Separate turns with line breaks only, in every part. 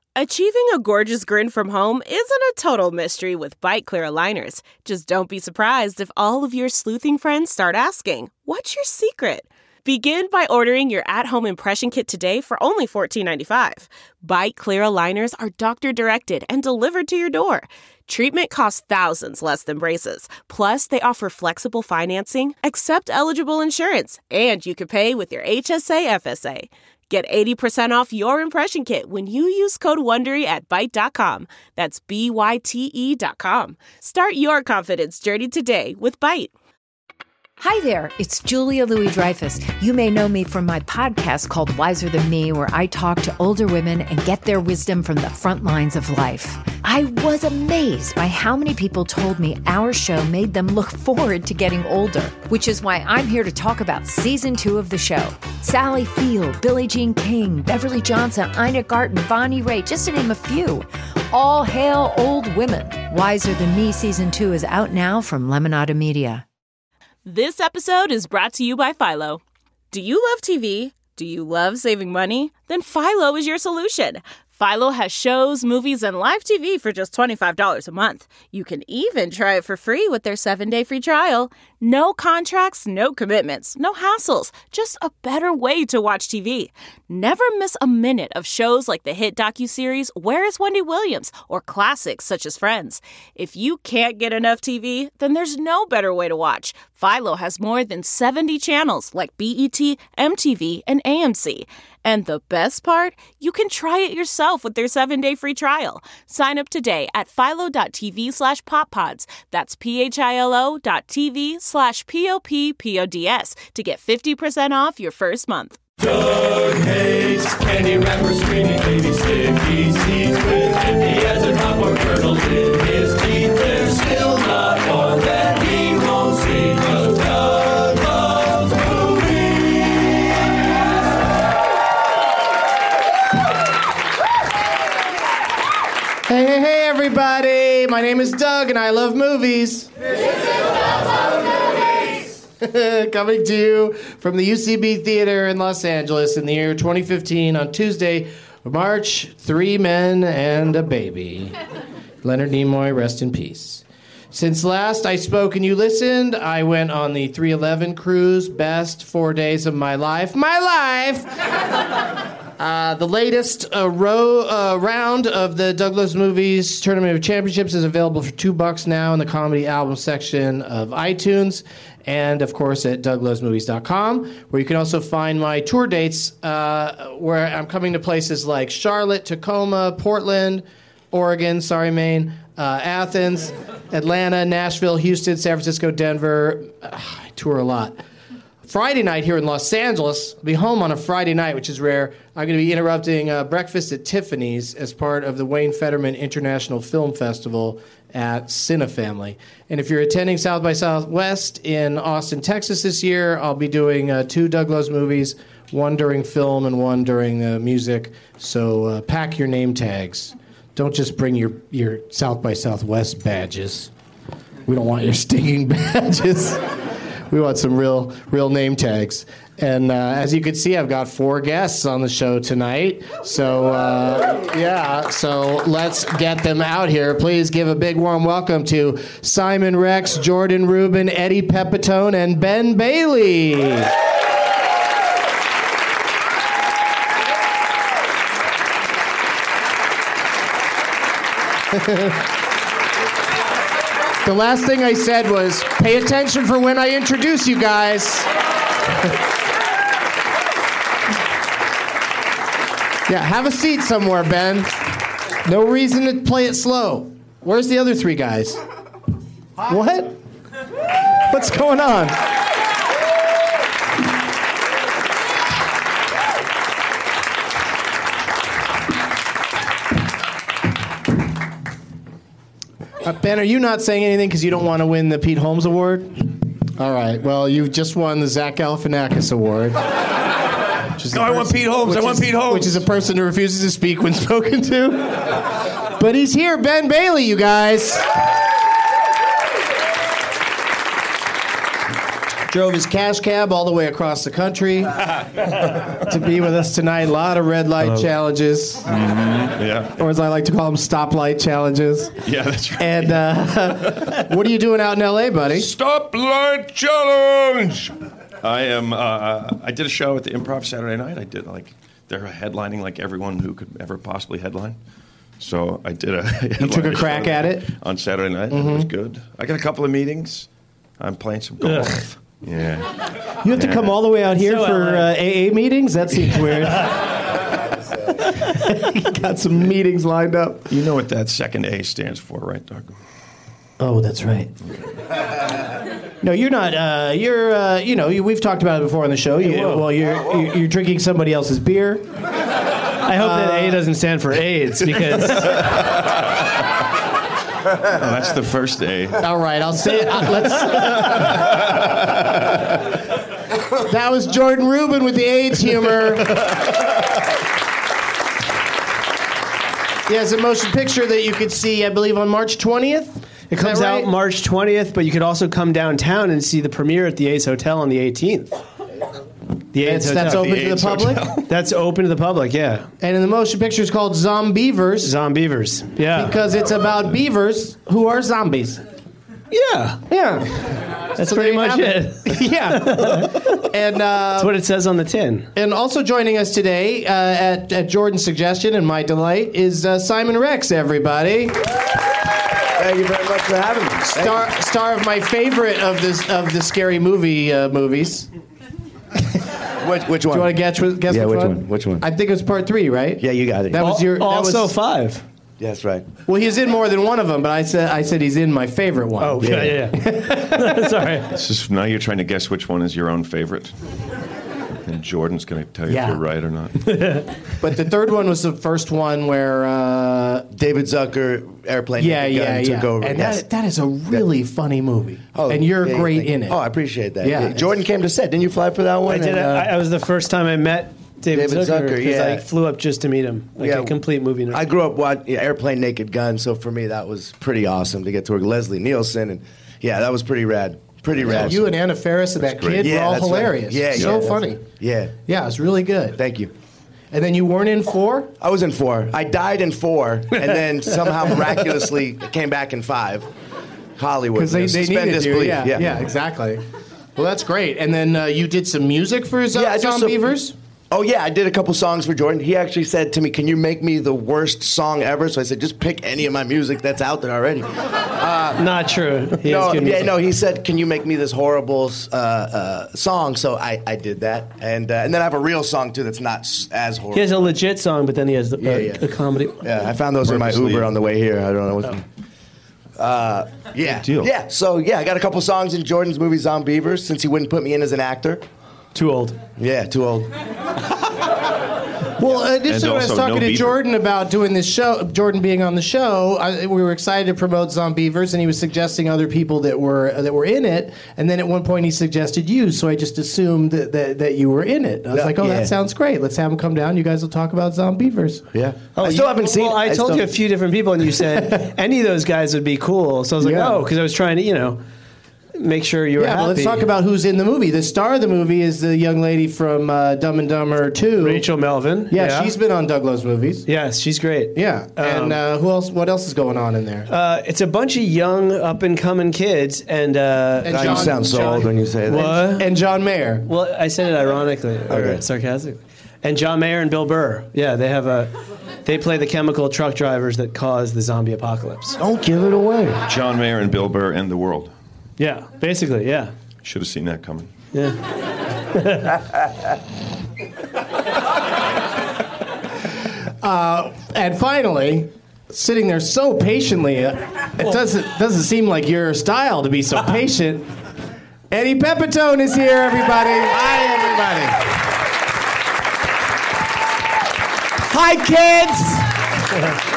Achieving a gorgeous grin from home isn't a total mystery with Byte Clear aligners. Just don't be surprised if all of your sleuthing friends start asking, "What's your secret?" Begin by ordering your at-home impression kit today for only $14.95. Byte Clear aligners are doctor-directed and delivered to your door. Treatment costs thousands less than braces. Plus, they offer flexible financing, accept eligible insurance, and you can pay with your HSA FSA. Get 80% off your impression kit when you use code WONDERY at Byte.com. That's BYTE.com. Start your confidence journey today with Byte.
Hi there, it's Julia Louis-Dreyfus. You may know me from my podcast called Wiser Than Me, where I talk to older women and get their wisdom from the front lines of life. I was amazed by how many people told me our show made them look forward to getting older, which is why I'm here to talk about season 2 of the show. Sally Field, Billie Jean King, Beverly Johnson, Ina Garten, Bonnie Raitt, just to name a few. All hail old women. Wiser Than Me season 2 is out now from Lemonada Media.
This episode is brought to you by Philo. Do you love TV? Do you love saving money? Then Philo is your solution. Philo has shows, movies, and live TV for just $25 a month. You can even try it for free with their 7-day free trial. No contracts, no commitments, no hassles, just a better way to watch TV. Never miss a minute of shows like the hit docuseries Where is Wendy Williams? Or classics such as Friends. If you can't get enough TV, then there's no better way to watch. Philo has more than 70 channels like BET, MTV, and AMC. And the best part? You can try it yourself with their 7-day free trial. Sign up today at philo.tv/poppods. That's philo.tv/POPPODS to get 50% off your first month.
Doug hates candy wrappers, screaming baby sticky seeds with 50 as a drop of kernels in his teeth. There's still not one that he won't see, 'cause Doug loves movies.
Hey, everybody. My name is Doug, and I love movies. Coming to you from the UCB Theater in Los Angeles in the year 2015 on Tuesday, March, 3 men and a baby. Leonard Nimoy, rest in peace. Since last I spoke and you listened, I went on the 311 cruise, best 4 days of my life. My life! The latest round of the Doug Loves Movies Tournament of Championships is available for $2 now in the comedy album section of iTunes, and of course at douglovesmovies.com, where you can also find my tour dates, where I'm coming to places like Charlotte, Tacoma, Portland, Oregon, Maine, Athens, Atlanta, Nashville, Houston, San Francisco, Denver. I tour a lot. Friday night here in Los Angeles. I'll be home on a Friday night, which is rare. I'm going to be interrupting breakfast at Tiffany's as part of the Wayne Fetterman International Film Festival at Cinefamily. And if you're attending South by Southwest in Austin, Texas this year, I'll be doing 2 Doug Loves Movies, one during film and one during music. So pack your name tags. Don't just bring your South by Southwest badges. We don't want your stinging badges. We want some real name tags. And as you can see, I've got 4 guests on the show tonight. So, so let's get them out here. Please give a big warm welcome to Simon Rex, Jordan Rubin, Eddie Pepitone, and Ben Bailey. The last thing I said was, pay attention for when I introduce you guys. Yeah, have a seat somewhere, Ben. No reason to play it slow. Where's the other 3 guys? What? What's going on? Ben, are you not saying anything because you don't want to win the Pete Holmes Award? All right. Well, you've just won the Zach Galifianakis Award.
I want Pete Holmes.
Which is a person who refuses to speak when spoken to. But he's here, Ben Bailey, you guys. drove his cash cab all the way across the country to be with us tonight. A lot of red light challenges.
Mm-hmm. Yeah.
Or as I like to call them, stoplight challenges.
Yeah, that's right.
And what are you doing out in L.A., buddy?
Stoplight challenge! I am. I did a show at the Improv Saturday night. I did they're headlining like everyone who could ever possibly headline. So I did
You took a crack at it
on Saturday night. It was good. I got a couple of meetings. I'm playing some golf. Yeah.
You have to come all the way out here for AA meetings? That seems weird. You got some meetings lined up.
You know what that second A stands for, right, Doug?
Oh, that's right. No, you're not. We've talked about it before on the show. You're drinking somebody else's beer.
I hope that A doesn't stand for AIDS because...
that's the first A.
All right, I'll say it. That was Jordan Rubin with the AIDS humor. He has a motion picture that you could see, I believe, on March 20th.
It comes out March 20th, but you could also come downtown and see the premiere at the Ace Hotel on the 18th. The Ace Hotel.
That's open to the public?
That's open to the public, yeah.
And in the motion picture is called Zombievers.
Zombievers, yeah.
Because it's about beavers who are zombies.
Yeah.
Yeah.
That's pretty much it.
Yeah. And
that's what it says on the tin.
And also joining us today, at Jordan's suggestion and my delight, is Simon Rex, everybody.
Thank you very much for having me.
Star of my favorite of the scary movies.
Which one?
Do you want to guess which one?
Which one?
I think it was part 3, right?
Yeah, you got it.
That was your.
Also 5.
Yeah, that's right.
Well, he's in more than one of them, but I said he's in my favorite one.
Oh, yeah. Sorry.
Now you're trying to guess which one is your own favorite. And Jordan's going to tell you if you're right or not.
But the third one was the first one where
David Zucker, Airplane, took over.
And that is a really funny movie. Oh, and you're great in it.
Oh, I appreciate that.
Yeah.
Jordan came to set. Didn't you fly for that one?
I did. I was the first time I met David Zucker, because I flew up just to meet him. A complete movie nerd.
I grew up watching Airplane, Naked Gun, so for me that was pretty awesome to get to work with Leslie Nielsen, and that was pretty rad. Pretty rad.
You and Anna Faris and that kid were all hilarious.
Right.
So funny.
Yeah,
it was really good.
Thank you.
And then you weren't in 4?
I was in 4. I died in 4, and then somehow miraculously came back in 5. Hollywood.
Because they needed you. Yeah, exactly. Well, that's great. And then you did some music for Zombievers?
Oh, yeah, I did a couple songs for Jordan. He actually said to me, can you make me the worst song ever? So I said, just pick any of my music that's out there already.
Not true.
He said, can you make me this horrible song? So I did that. And then I have a real song, too, that's not as horrible.
He has a legit song, but then he has a comedy.
Yeah, I found those in my Uber on the way here. I don't know what's...
Deal.
Yeah, so I got a couple songs in Jordan's movie Zombievers, since he wouldn't put me in as an actor.
Too old.
Yeah, too old.
Well, initially when I was talking to Jordan about doing this show, Jordan being on the show, we were excited to promote Zombievers, and he was suggesting other people that were in it. And then at one point he suggested you, so I just assumed that you were in it. I was like, that sounds great. Let's have him come down. You guys will talk about Zombievers.
Yeah. I still haven't seen it.
Well, I told you a few different people, and you said any of those guys would be cool. So I was like, because I was trying to, make sure you were happy.
But let's talk about who's in the movie. The star of the movie is the young lady from Dumb and Dumber 2.
Rachel Melvin.
Yeah, she's been on Doug Loves Movies.
Yes, she's great.
Yeah. And who else? What else is going on in there?
It's a bunch of young, up-and-coming kids. And
you sound so old when you say that.
What?
And John Mayer.
Well, I said it ironically or sarcastically. And John Mayer and Bill Burr. Yeah, they play the chemical truck drivers that cause the zombie apocalypse.
Don't give it away.
John Mayer and Bill Burr end the world.
Yeah, basically, yeah.
Should have seen that coming.
Yeah.
And finally, sitting there so patiently, it doesn't seem like your style to be so patient. Eddie Pepitone is here, everybody. Hi, everybody.
Hi, kids.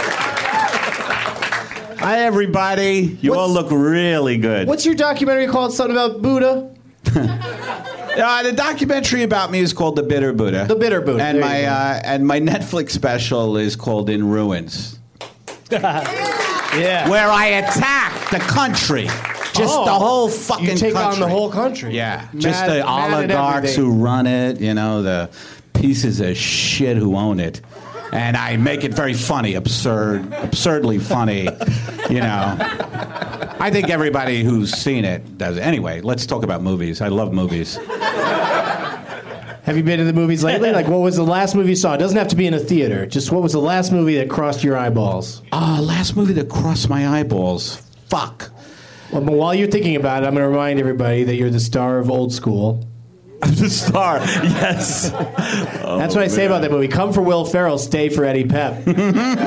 Hi, everybody. You all look really good.
What's your documentary called? Something about Buddha?
The documentary about me is called The Bitter Buddha.
The Bitter Buddha.
And my Netflix special is called In Ruins.
Yeah.
Where I attack the country Just the whole fucking
You take
country.
on the whole country.
Yeah,
Mad-
just the
mad at
oligarchs
everything.
who run it, the pieces of shit who own it. And I make it very funny, absurdly funny, I think everybody who's seen it does it. Anyway, let's talk about movies. I love movies.
Have you been to the movies lately? Like, what was the last movie you saw? It doesn't have to be in a theater. Just what was the last movie that crossed your eyeballs?
Last movie that crossed my eyeballs. Fuck.
Well, but while you're thinking about it, I'm going to remind everybody that you're the star of Old School.
The star, yes.
That's what I say about that movie. Come for Will Ferrell, stay for Eddie Pep.
I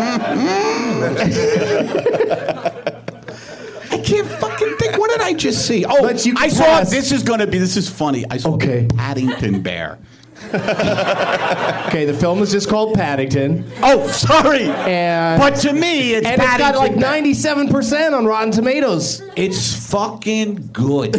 can't fucking think. What did I just see? Oh,
But you can
I saw.
pass.
This is funny. I saw
Okay.
Paddington Bear.
Okay, the film is just called Paddington.
Oh, sorry.
And
But to me, it's
and it's got like
Paddington Bear.
97% on Rotten Tomatoes.
It's fucking good.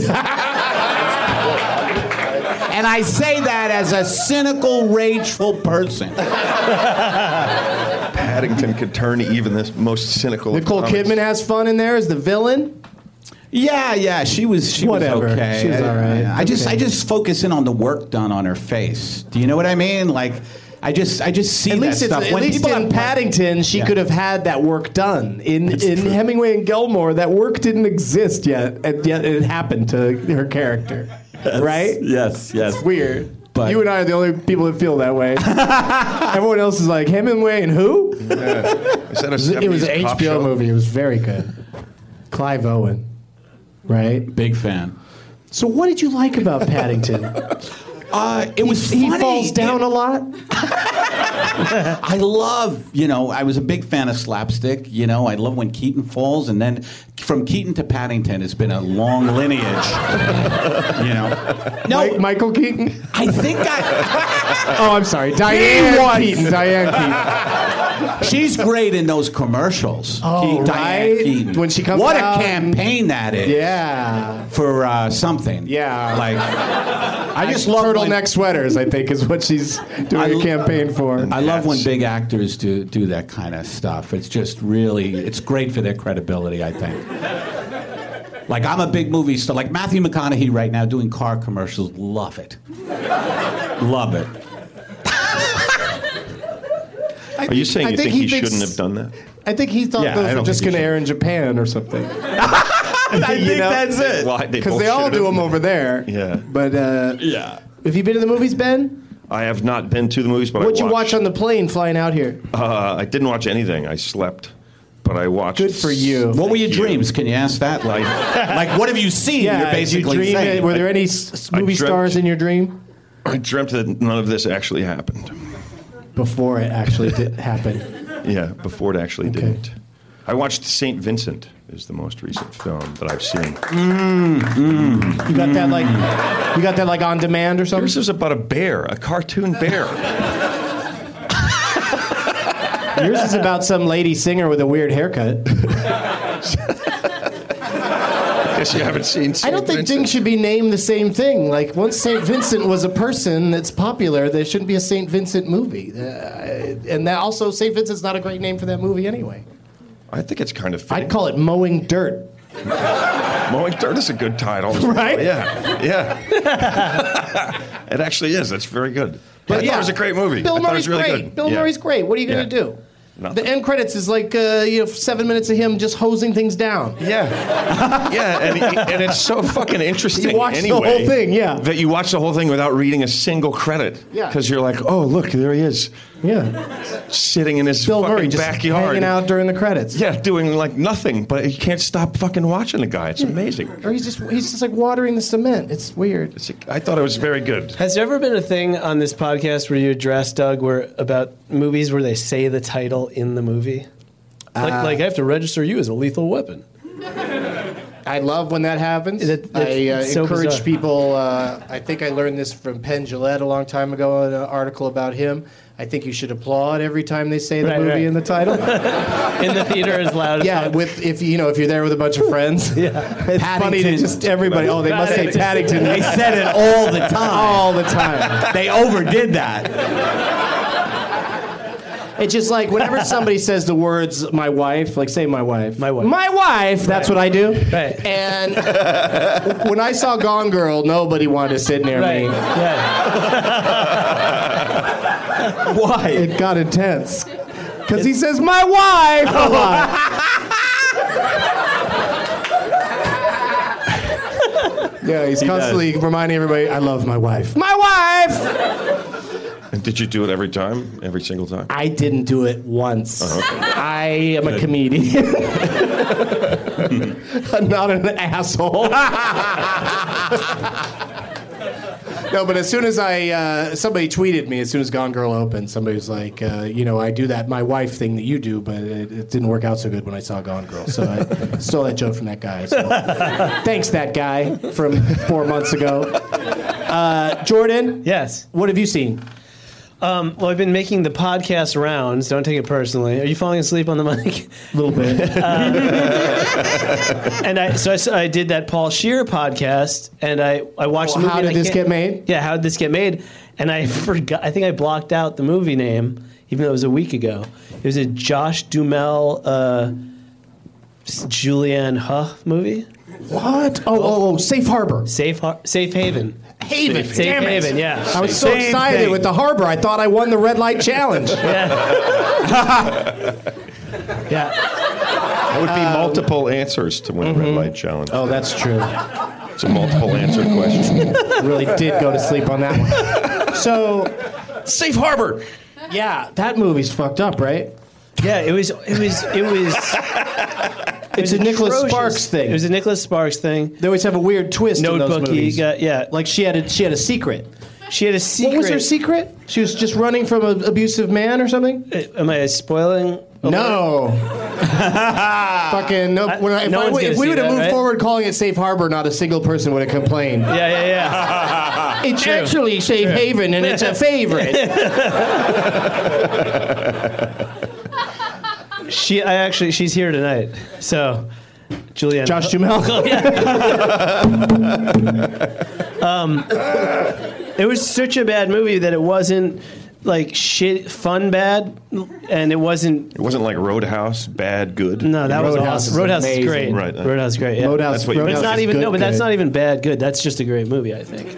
And I say that as a cynical, rageful person.
Paddington could turn even the most cynical. of
Nicole
comics.
Kidman has fun in there as the villain.
Yeah, she was
Whatever.
okay.
She was all right.
I just
Okay.
focus in on the work done on her face. Do you know what I mean? Like, I just see
At
that
least,
stuff.
at least
people
in
have-
Paddington, she
Yeah.
could have had that work done. In Hemingway and Gilmore, that work didn't exist yet, and yet it happened to her character. Right?
Yes.
Weird.
But-
You and I are the only people that feel that way. Everyone else is like, Hemingway and who?
Is that a
It was an
70s pop
HBO
show?
movie. It was very good. Clive Owen. Right?
Big fan.
So what did you like about Paddington?
It was
He
funny.
falls down a lot?
I love, I was a big fan of slapstick. I love when Keaton falls, and then from Keaton to Paddington has been a long lineage. No,
Michael Keaton?
I think
Oh, I'm sorry. Diane
was.
Keaton. Diane Keaton.
she's great in those commercials.
Oh,
Diane
right?
Keaton.
When she comes
what
out
a campaign that is.
Yeah.
For something.
Yeah.
Like, I just love
Turtleneck
when,
sweaters, I think, is what she's doing a campaign for.
I love when big actors do that kind of stuff. It's just really, it's great for their credibility, I think. Like, I'm a big movie star. Like Matthew McConaughey right now doing car commercials. Love it. Love it.
Are you saying
I
you
think
think
he
he
thinks-
shouldn't have done that?
I think he thought
Yeah, I
those were
don't
just
think
going
he
to air in Japan or something.
I think that's it.
Why?
Because they all do them over there.
Yeah.
But
Yeah.
have you been to the movies, Ben?
I have not been to the movies, but
What'd
I
you watch on the plane flying out here?
I didn't watch anything. I slept, but I watched.
Good for you.
What were your
Thank you.
dreams? Can you ask that? Like what have you seen? You're
did
basically
you dream
saying.
were there any
I
movie
dreamt-
stars in your dream?
I dreamt that none of this actually happened.
Before it actually did happen.
Yeah, before it actually
Okay.
didn't. I watched St. Vincent is the most recent film that I've seen.
You got that like on demand or something?
Yours is about a bear, a cartoon bear.
Yours is about some lady singer with a weird haircut.
Guess you haven't seen St.
I don't think
Vincent.
things should be named the same thing. Like, once St. Vincent was a person that's popular, there shouldn't be a St. Vincent movie. And that also, St. Vincent's not a great name for that movie anyway.
I think it's kind of fitting.
I'd call it Mowing Dirt.
Mowing Dirt is a good title.
Right?
Yeah. It actually is. That's very good. I thought it was a great movie.
Bill
I thought it
Murray's
was really
great.
good.
Bill
Yeah.
Murray's great. What are you going to
Yeah.
do?
Nothing.
The end credits is like 7 minutes of him just hosing things down.
Yeah, and it's so fucking interesting.
You watch the
anyway,
whole thing, yeah.
That you watch the whole thing without reading a single credit.
Yeah.
because you're like, oh look, there he is,
Yeah.
sitting in his
Bill
fucking
Murray just
backyard,
hanging out during the credits.
Yeah, doing like nothing, but you can't stop fucking watching the guy. It's amazing.
Or he's just like watering the cement. It's weird.
I thought it was very good.
Has there ever been a thing on this podcast where you address, Doug, about movies where they say the title in the movie? Like I have to register you as a lethal weapon.
I love when that happens.
It's so
encourage
bizarre.
people. I think I learned this from Penn Jillette a long time ago in an article about him. I think you should applaud every time they say the
Right,
movie
right.
in the title.
In the theater as loud as
Yeah, if you're there with a bunch of friends. Yeah, it's funny to just everybody. Oh, they must say Paddington.
They said it all the time.
all the time.
They overdid that.
It's just like whenever somebody says the words "my wife," like say "my wife,"
My wife.
my wife. That's what I do.
Right.
And when I saw Gone Girl, nobody wanted to sit near
Right.
me.
Yeah.
Why?
It got intense because he says "my wife" a lot. Yeah, he's constantly reminding everybody, "I love my wife." My wife.
And did you do it every time? Every single time?
I didn't do it once.
Okay.
I am a comedian. I'm not an asshole. No, but as soon as somebody tweeted me, as soon as Gone Girl opened, somebody was like, I do that my wife thing that you do, but it didn't work out so good when I saw Gone Girl. So I stole that joke from that guy. So thanks, that guy from 4 months ago. Jordan?
Yes.
What have you seen?
Well, I've been making the podcast rounds. Don't take it personally. Are you falling asleep on the mic?
A little bit.
And I did that Paul Scheer podcast, and I watched the movie.
How did this get made?
Yeah, how did this get made? And I forgot. I think I blocked out the movie name, even though it was a week ago. It was a Josh Duhamel, Julianne Hough movie.
What? Oh, Safe Harbor.
Safe Haven.
Haven.
Safe
Damn it.
Haven. Yeah.
I was so excited with the harbor. I thought I won the red light challenge.
Yeah.
That would be multiple answers to win a red light challenge.
Oh, that's true.
It's a multiple answer question.
Really did go to sleep on that one. So,
Safe Harbor.
yeah, that movie's fucked up, right?
Yeah. It was.
It's a Nicholas
atrocious.
Sparks thing.
It was a Nicholas Sparks thing.
They always have a weird twist in those
Notebook.
movies.
Yeah.
Like she had a secret.
She had a secret.
What was her secret? She was just running from an abusive man or something?
Am I spoiling?
No. Fucking no.
No one's gonna
If we
see
would have
that,
moved
right?
forward calling it Safe Harbor, not a single person would have complained.
Yeah.
It's actually Safe Haven, and it's a favorite.
She's here tonight. So, Julianne.
Josh Duhamel.
It was such a bad movie that it wasn't like shit fun bad, and it wasn't.
It wasn't like Roadhouse, bad, good.
No, that was
Roadhouse
awesome.
is
Roadhouse is
amazing.
great.
Right.
Roadhouse is great. Yeah.
Roadhouse,
That's what you-
But it's
Roadhouse
not
is
even
good,
that's
good.
not even bad good. That's just a great movie, I think.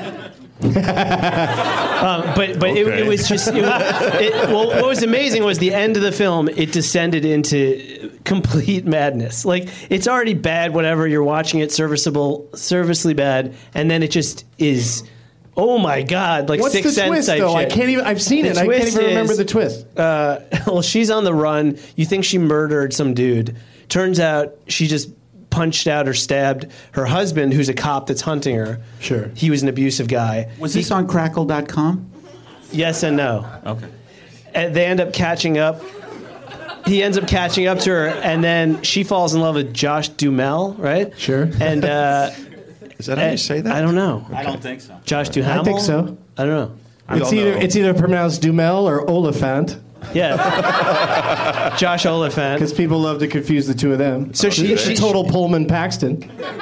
But
Okay.
it was just what was amazing was the end of the film. It descended into complete madness. Like it's already bad, whatever you're watching it, serviceably bad, and then it just is. Oh my God! Like
What's
Sixth
the
Sense
twist,
type
though?
shit.
I can't even. I've seen
The
it. I can't
twist
even remember
is-
the twist.
Well, she's on the run. You think she murdered some dude. Turns out she just punched out or stabbed her husband, who's a cop that's hunting her.
Sure.
He was an abusive guy.
Was this on Crackle.com?
Yes and no.
Okay.
And they end up catching up. He ends up catching up to her, and then she falls in love with Josh Duhamel, right?
Sure.
And
Is that how you say that?
I don't know.
I don't think so.
Josh Duhamel?
I think so.
I don't know.
It's either pronounced Dumel or Oliphant,
Yeah. Josh Oliphant.
because people love to confuse the two of them.
So she-
total Pullman Paxton.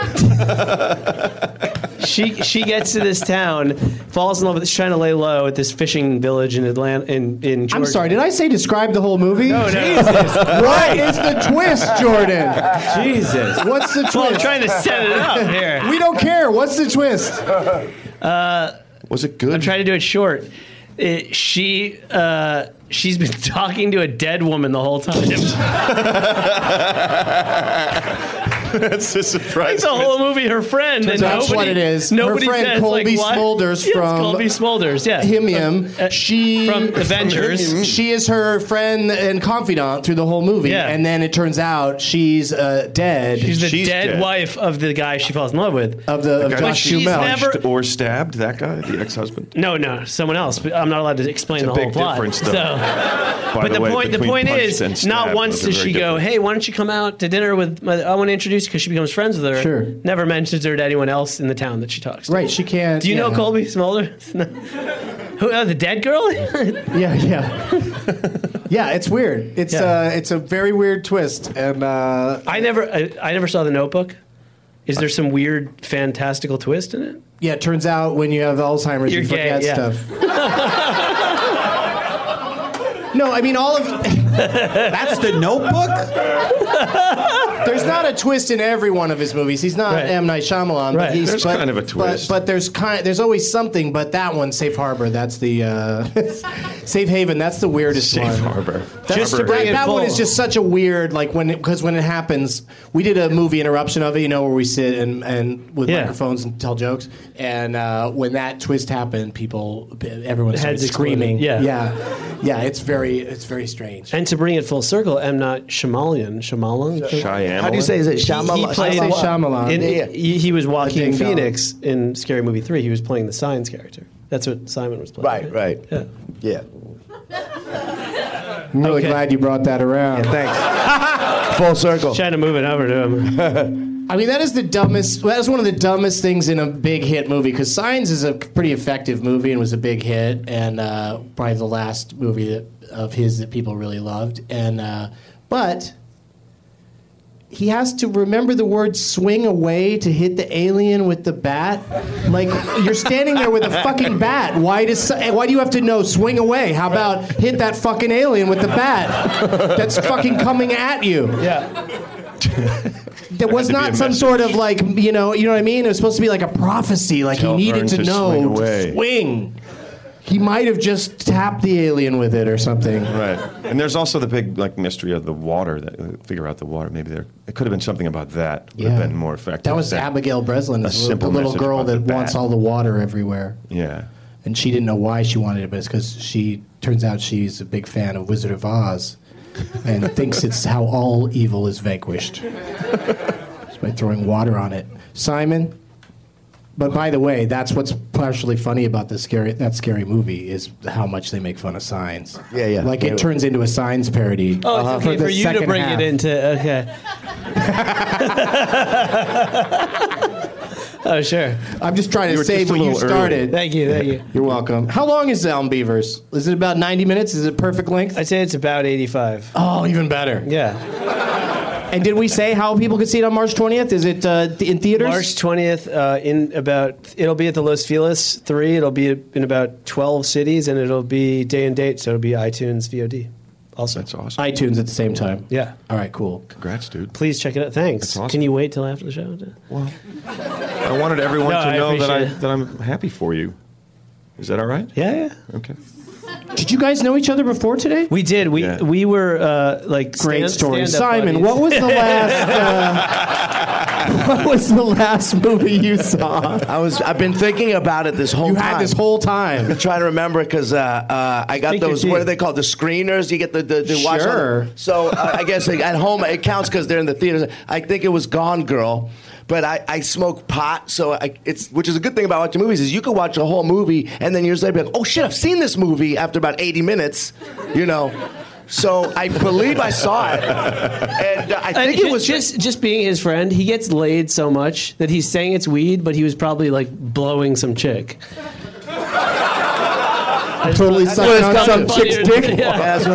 She gets to this town, falls in love with. She's trying to lay low at this fishing village in Atlanta. In Georgia.
I'm sorry. Did I say describe the whole movie?
No.
What is the twist, Jordan?
Jesus.
What's the twist?
Well, I'm trying to set it up here.
We don't care. What's the twist?
Was it good?
I'm trying to do it short. She's been talking to a dead woman the whole time.
That's a surprise.
It's the whole movie. Her friend.
Turns
and
out that's
nobody,
what it is.
Nobody
Her friend
says,
Colby
like, what?
Smulders
Yes,
from
Colby Smulders. Yeah.
Himium. She
from Avengers.
She is her friend and confidant through the whole movie,
Yeah.
and then it turns out she's dead.
She's the
She's
dead
dead.
wife of the guy she falls in love with.
of
guy
Josh
she's
Duhamel.
never-
Or stabbed that guy, the ex-husband.
No, someone else. But I'm not allowed to explain
It's a
the whole
big
plot.
difference, though.
So,
By
but the
way,
point
between punched
is,
and
not
stabbed
once
was
does
very
she go,
different.
"Hey, why don't you come out to dinner with? I want to introduce you," because she becomes friends with her.
Sure.
Never mentions her to anyone else in the town that she talks to.
Right, she can't.
Do you know
yeah.
Colby Smulders? Who? The dead girl?
Yeah. Yeah, it's weird. It's
Yeah.
it's a very weird twist, and
I never saw The Notebook. Is there some weird, fantastical twist in it?
yeah, it turns out when you have Alzheimer's,
You're
you
gay,
forget
yeah.
stuff. No, I mean all of.
That's the Notebook.
There's not a twist in every one of his movies. He's not
Right.
M. Night Shyamalan,
Right.
but he's
There's kind of a twist.
But there's always something. But that one, Safe Harbor, that's the Safe Haven. That's the weirdest
Safe
one.
Harbor.
Just to
Harbor.
bring it
That one
full.
is just such a weird, like because when it happens, we did a movie interruption of it, you know, where we sit and with
Yeah.
microphones and tell jokes. And when that twist happened, everyone started
Heads
screaming.
exploded. Yeah.
yeah. It's very strange.
And to bring it full circle, M. Night Shyamalan.
Cheyenne.
How do you say? Is it Shyamalan?
He played
I say Shyamalan.
In, he was Joaquin
Ding dong.
Phoenix in Scary Movie 3. He was playing the Signs character. That's what Simon was playing.
Right.
Yeah.
Yeah.
I'm really
Okay.
glad you brought that around.
Thanks. Full circle.
Trying to move it over to him.
I mean, that is one of the dumbest things in a big hit movie, because Signs is a pretty effective movie and was a big hit, and probably the last movie of his that people really loved. And but he has to remember the word "swing away" to hit the alien with the bat. Like, you're standing there with a fucking bat. Why do you have to know swing away? How about hit that fucking alien with the bat that's fucking coming at you?
Yeah.
There was
to be a
not some
message.
sort of like, you know what I mean? It was supposed to be like a prophecy, like
Tell
he needed
Vern
to
to
know
swing
to
away.
swing. He might have just tapped the alien with it or something.
Right, and there's also the big mystery of the water. That figure out the water. Maybe it could have been something about that. Would have been more effective.
That was
than
Abigail Breslin,
a
the
simple
little
message
girl
about the
that wants
bat.
all the water everywhere.
Yeah.
And she didn't know why she wanted it, but it's because turns out she's a big fan of Wizard of Oz and thinks it's how all evil is vanquished. It's by throwing water on it. Simon? But by the way, that's what's partially funny about that scary movie is how much they make fun of Signs.
Yeah.
Like it turns into a Signs parody.
Oh, it's okay
the
for you to
second
bring
half.
it into. Okay. Oh, sure.
I'm just trying
You
to
were
save
just a
what you
little early.
started.
Thank you.
You're welcome. How long is Elm Beavers? Is it about 90 minutes? Is it perfect length?
I'd say it's about 85.
Oh, even better.
Yeah.
And did we say how people could see it on March 20th? Is it in theaters?
March 20th, it'll be at the Los Feliz 3. It'll be in about 12 cities, and it'll be day and date, so it'll be iTunes VOD. Also,
That's awesome.
iTunes at the same time.
Yeah.
All right, cool.
Congrats, dude.
Please check it out. Thanks.
That's awesome.
Can you wait till after the show?
Well, I wanted everyone
No,
to
I
know
appreciate it.
that I'm happy for you. Is that all right?
Yeah.
Okay.
Did you guys know each other before today?
We did.
Yeah.
We were like
Great story.
stand-up
Simon,
buddies.
what was the last what was the last movie you saw?
I've been thinking about it this whole
You
time.
had this whole time.
I'm trying to remember because I got
Think your
those.
teeth.
What are they called? The screeners. You get the watch. on
Sure.
So I guess at home it counts because they're in the theaters. I think it was Gone Girl. But I smoke pot, so which is a good thing about watching movies is you can watch a whole movie and then years later be like, oh shit, I've seen this movie after about 80 minutes, you know. So I believe I saw it, and I think it was
just being his friend. He gets laid so much that he's saying it's weed, but he was probably like blowing some chick.
Totally sucked on some chick's dick.
Yeah.
That's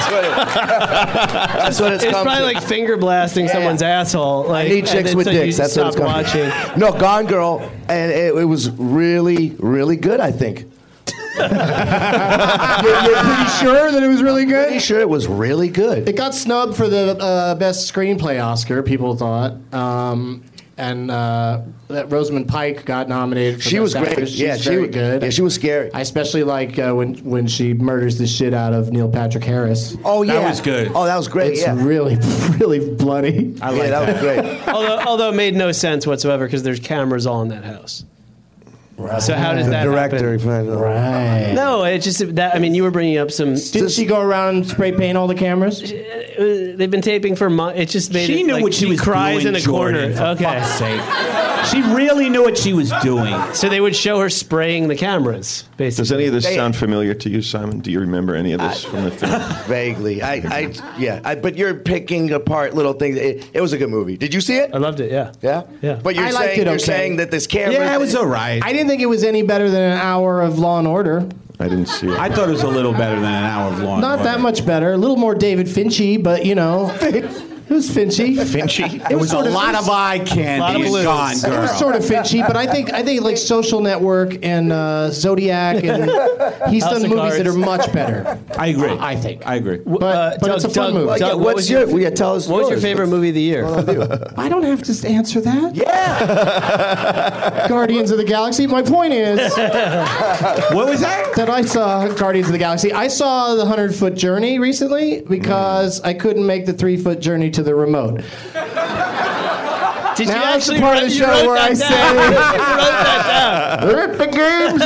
what it's
It's
come
probably
to.
like finger blasting someone's asshole. Like,
I need
and
chicks
then
with
so
dicks.
you
That's what it's
stop
come
watching.
to. No, Gone Girl, and it was really, really good. I think.
You're pretty sure that it was really good?
Pretty sure it was really good.
It got snubbed for the best screenplay Oscar, people thought. And that Rosamund Pike got nominated for
She was
Best
great.
Actress. She's
Yeah,
very good.
Yeah, she was scary.
I especially like when she murders the shit out of Neil Patrick Harris.
Oh yeah,
That was good.
Oh, that was great.
It's
yeah,
really, really bloody. I like
that was great.
Although it made no sense whatsoever because there's cameras all in that house. So how does that happen?
Right.
No, it just that. I mean, you were bringing up some.
Didn't she go around and spray paint all the cameras?
They've been taping for months. It just made
She
it
knew
like
what she was
cries
doing,
in a
Jordan,
corner.
for
Okay,
fuck's sake. She really knew what she was doing.
so they would show her spraying the cameras. Basically,
Does any of this sound familiar to you, Simon? Do you remember any of this from the film?
Vaguely, but you're picking apart little things. It was a good movie. Did you see it?
I loved it. Yeah.
Yeah,
Yeah.
But you're
I liked
saying
it
you're
okay.
saying that this camera.
Yeah, it was all right.
I didn't think it was any better than an hour of Law and Order.
I didn't see it.
I thought it was a little better than an hour of Law and
Not
Order.
that much better. A little more David Finchy, but you know. It was Finchy.
Finchy.
It was a
sort of-
lot of eye candy and Gone
It
Girl.
was sort of Finchy, but I think like Social Network and Zodiac, and he's
House
done
of
movies that are
Cards.
much better.
I agree.
I think.
I agree.
But it's a fun movie.
Doug,
What's
what was your,
tell us?
what was your favorite movie of the year?
I don't have to answer that.
Yeah.
Guardians of the Galaxy. My point is
What was that?
that I saw Guardians of the Galaxy. I saw the 100-foot journey recently because I couldn't make the 3-foot journey to the remote.
Did you
Now it's the
actually
part of
write-
the
you
show
wrote
where
that
I
down?
say,
You wrote that down.
"Let the games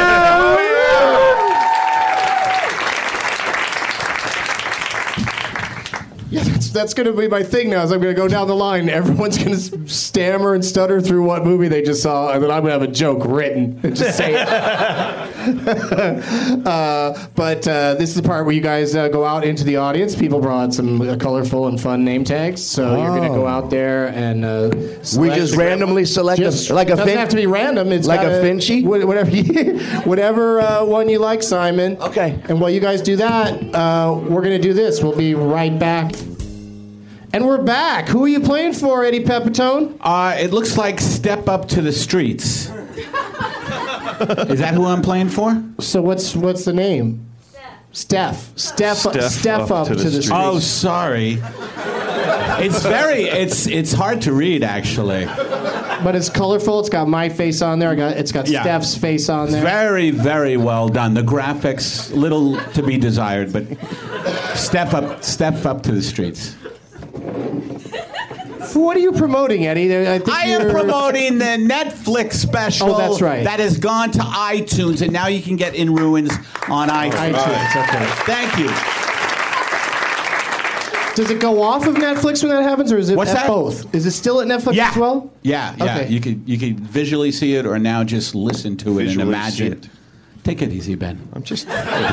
begin." Yeah, that's going to be my thing now. Is I'm going to go down the line. Everyone's going to stammer and stutter through what movie they just saw, and then I'm going to have a joke written and just say it. But this is the part where you guys go out into the audience. People brought some colorful and fun name tags, so you're going to go out there and
We
select
just
the-
randomly select
Just,
like a
doesn't have to be random. It's
like a
gotta-
Finchy?
whatever one you like, Simon.
Okay.
And while you guys do that, we're gonna do this. We'll be right back. And we're back. Who are you playing for, Eddie Pepitone?
It looks like Step Up to the Streets. Is that who I'm playing for?
So what's the name? Steph up to the streets.
Oh, sorry. It's hard to read actually.
But it's colorful. It's got my face on there. It's got
Yeah.
Steph's face on there.
Very, very well done. The graphics, little to be desired, but step up to the streets.
What are you promoting, Eddie? I
am promoting the Netflix special.
Oh, that's right.
That has gone to iTunes, and now you can get In Ruins on iTunes.
Okay.
Thank you.
Does it go off of Netflix when that happens, or is it
What's
at
that?
both? Is it still at Netflix as well?
Yeah.
Okay.
You could visually see it, or now just listen to it
Visually
and imagine
see it.
Take it easy, Ben.
I'm just.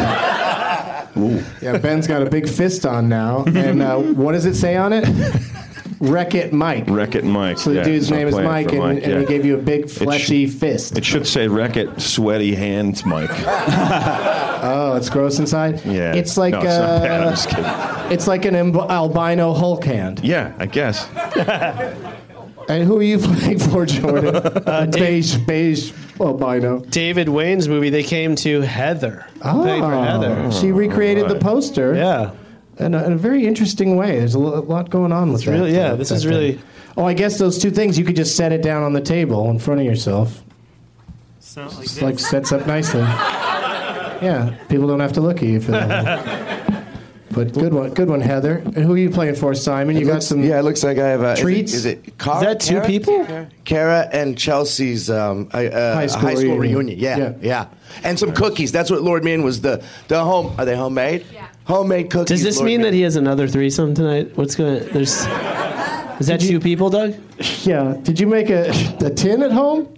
Yeah, Ben's got a big fist on now. And what does it say on it? Wreck-It Mike.
Wreck-It Mike.
So the
yeah,
dude's
so I'm
name is
playing
Mike,
for
and
yeah.
he gave you a big fleshy fist.
It should say Wreck-It Sweaty Hands Mike.
Oh, it's gross inside?
Yeah.
It's like
no, it's not bad. I'm just kidding.
it's like an albino Hulk hand.
Yeah, I guess.
And who are you playing for, Jordan? Beige albino.
David Wayne's movie, they came to Heather. Playing for Heather.
She recreated the poster.
Yeah.
In a very interesting way. There's a lot going on with that.
Really, yeah, this is
thing.
really.
Oh, I guess those two things, you could just set it down on the table in front of yourself.
Sounds
It's like sets up nicely. Yeah, people don't have to look at you for that one. But good one, Heather. And who are you playing for, Simon? You got some.
Yeah, it looks like I have
treats?
Is it Cara?
Is that two people?
Kara and Chelsea's high school reunion. Yeah. And some cookies. That's what Lord Mean was the home. Are they homemade? Yeah. Homemade cookies.
Does this mean that he has another threesome tonight? What's going to. Is that two people, Doug?
Yeah. Did you make a tin at home?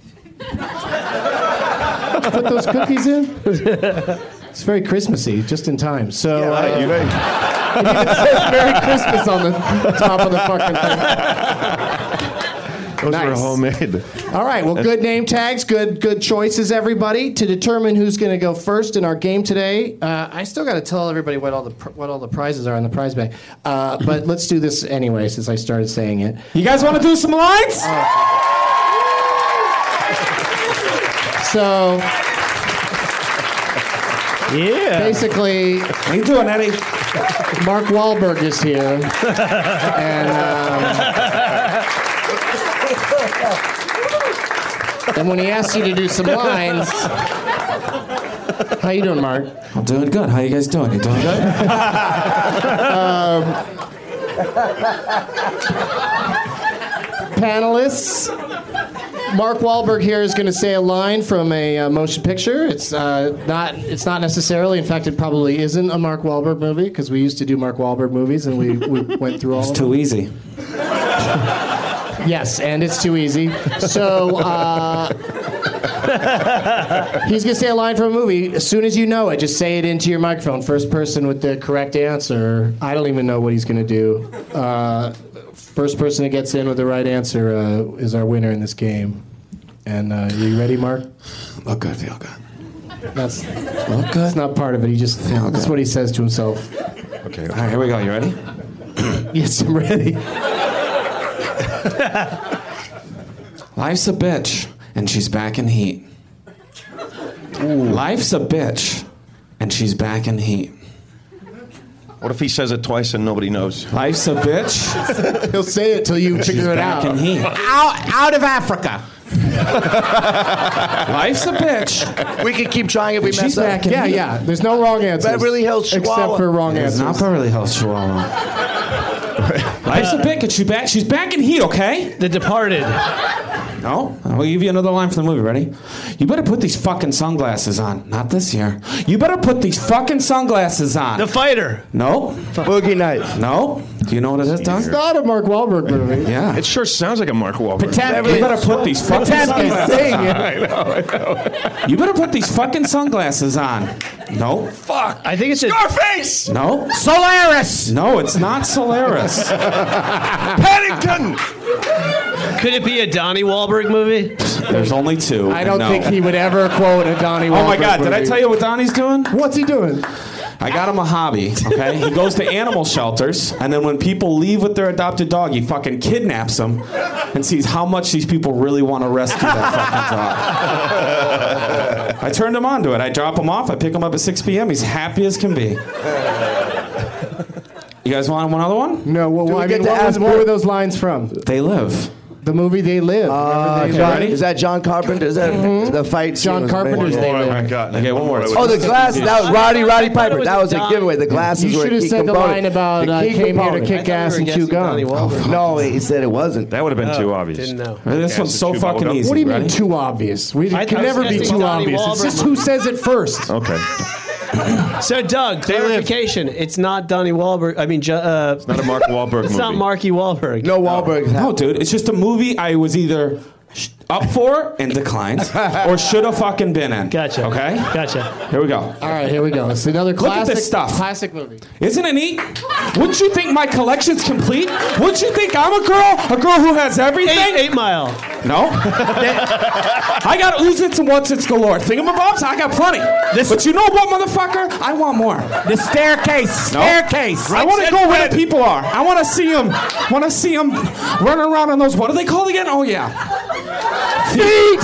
Put those cookies in? It's very Christmassy, just in time. So
Yeah,
it even says Merry Christmas on the top of the fucking thing.
Those were homemade.
All right, well, good name tags, good choices, everybody. To determine who's going to go first in our game today, I still got to tell everybody what all the prizes are in the prize bag. But let's do this anyway, since I started saying it.
You guys want to do some lines?
So
Yeah.
basically,
How you doing, Eddie?
Mark Wahlberg is here, and when he asks you to do some lines, how you doing, Mark?
I'm doing good. How you guys doing? You doing good?
Panelists, Mark Wahlberg here is going to say a line from a motion picture. It's not necessarily. In fact, it probably isn't a Mark Wahlberg movie because we used to do Mark Wahlberg movies and we went through all
It's
of
too
them.
easy.
Yes, and it's too easy. So he's going to say a line from a movie. As soon as you know it, just say it into your microphone. First person with the correct answer. I don't even know what he's going to do. First person that gets in with the right answer is our winner in this game. And you ready, Mark?
Look good, feel good.
That's
Look good.
not part of it. That's what he says to himself.
Okay, all right, here we go. You ready?
Yes, I'm ready.
Life's a bitch, and she's back in heat. Life's a bitch, and she's back in heat.
What if he says it twice and nobody knows?
Life's a bitch.
He'll say it till you
She's
figure it
back
out.
in heat. Out of Africa. Life's a bitch.
We could keep trying if we
She's
mess up.
back in
Yeah,
heat.
yeah. There's no wrong answers.
Beverly Hills
Except
Chihuahua.
for wrong
It's
answers.
not Beverly Hills Chihuahua. Life's a bitch, and she's back in heat, okay?
The Departed.
No? I'll give you another line from the movie. Ready? You better put these fucking sunglasses on. Not this year. You better put these fucking sunglasses on.
The Fighter.
No?
Boogie Nights.
No? Do you know what it is, Doug?
It's not a Mark Wahlberg movie.
Yeah.
It sure sounds like a Mark Wahlberg.
You better put these fucking sunglasses
saying
on.
it.
I know.
You better put these fucking sunglasses on. No?
Fuck.
I think it's a
Scarface!
No?
Solaris!
No, it's not Solaris.
Paddington!
Could it be a Donnie Wahlberg movie?
There's only two.
I don't
No.
think he would ever quote a Donnie Wahlberg
Oh my God, did I tell you what Donnie's doing?
What's he doing?
I got him a hobby, okay? He goes to animal shelters, and then when people leave with their adopted dog, he fucking kidnaps them and sees how much these people really want to rescue that fucking dog. I turned him on to it. I drop him off. I pick him up at 6 p.m. He's happy as can be. You guys want one other one?
No, well, I mean, what were those lines from?
They Live.
The movie They Live.
Is that John Carpenter? Is that the fight? scene
John
was
Carpenter's
amazing.
They
Oh my
Live.
God.
Okay, one more.
Oh, the glasses. That was Roddy Piper. That was a
Don-
giveaway. The glasses
You
were a
should have
key
said the
component.
line about
The key
came here to
component.
kick ass and chew gum.
No, he said it wasn't.
That would have been too obvious.
Didn't know.
This one's so
Chew
fucking
bubblegum.
easy.
What do you mean
Ready?
too obvious? It
I
can
was
never be
guessing
too
Donnie
obvious. It's
Wahlberg.
just who says it first.
Okay.
So, Doug, clarification. It's not Donnie Wahlberg. I mean,
Not a Mark Wahlberg
it's
movie.
not Marky Wahlberg.
No Wahlberg.
No, dude, it's just a movie I was either up for and declined, or should have fucking been in.
Gotcha.
Okay?
Gotcha.
Here we go.
All right, here we go. It's another
Look at
classic,
this stuff.
classic movie.
Isn't it neat? Wouldn't you think my collection's complete? Wouldn't you think I'm a girl who has everything?
8 Mile.
No. I got Uzits and Whatsits galore. Thingamabobs, I got plenty. But you know what, motherfucker? I want more.
The staircase.
No. I want to go where the people are. I want to see them. Running around on those. What are they called again? Oh yeah. Feet.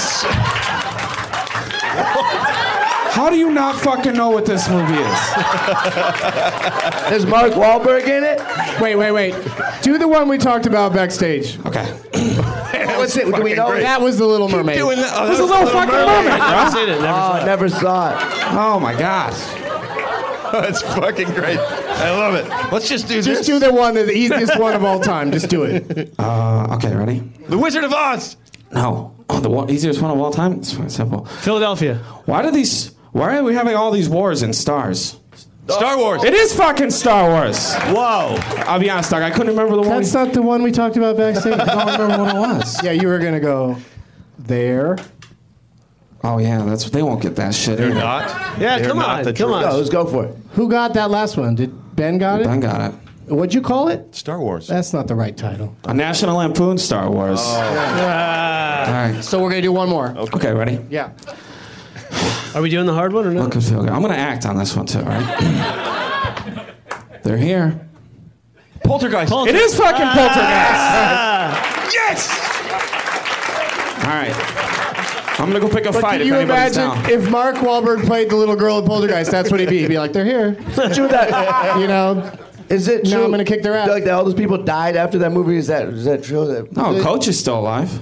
How do you not fucking know what this movie is?
There's Mark Wahlberg in it.
Wait. Do the one we talked about backstage.
Okay.
What's it? Do we know
great.
that?
That was the Little Mermaid.
Doing that. Oh,
This is a little fucking mermaid,
Never
bro.
seen it. Never
Oh, I never saw it.
Oh my god.
That's fucking great. I love it. Let's just do this.
Just do the one, the easiest one of all time. Just do it.
Okay, ready?
The Wizard of Oz.
No. Oh, the easiest one of all time? It's fucking simple.
Philadelphia.
Why are we having all these wars in stars?
Star Wars.
It is fucking Star Wars.
Whoa.
I'll be honest, Doug. I couldn't remember the one.
That's not the one we talked about backstage.
I don't remember what it was.
Yeah, you were gonna go there.
Oh yeah, they won't get that shit.
They're
either.
not.
Yeah,
They're
come
not
on,
the
come on.
No, let's go for it.
Who got that last one? Did Ben got it?
Ben got it.
What'd you call it?
Star Wars.
That's not the right title.
A National Lampoon Star Wars. All right.
So we're gonna do one more.
Okay, ready?
Yeah.
Are we doing the hard one or not?
Look and feel good. I'm gonna act on this one too. All right. They're here.
Poltergeist.
It is fucking Poltergeist.
Yes.
All right. I'm gonna go pick a
But
fight
can
if
you
anybody's
imagine
down.
if Mark Wahlberg played the little girl in Poltergeist? That's what he'd be. He'd be like, they're here.
True that.
You know.
Is it true?
No, I'm gonna kick their ass.
Doug, that all those people died after that movie. Is that true?
No, Coach is still alive.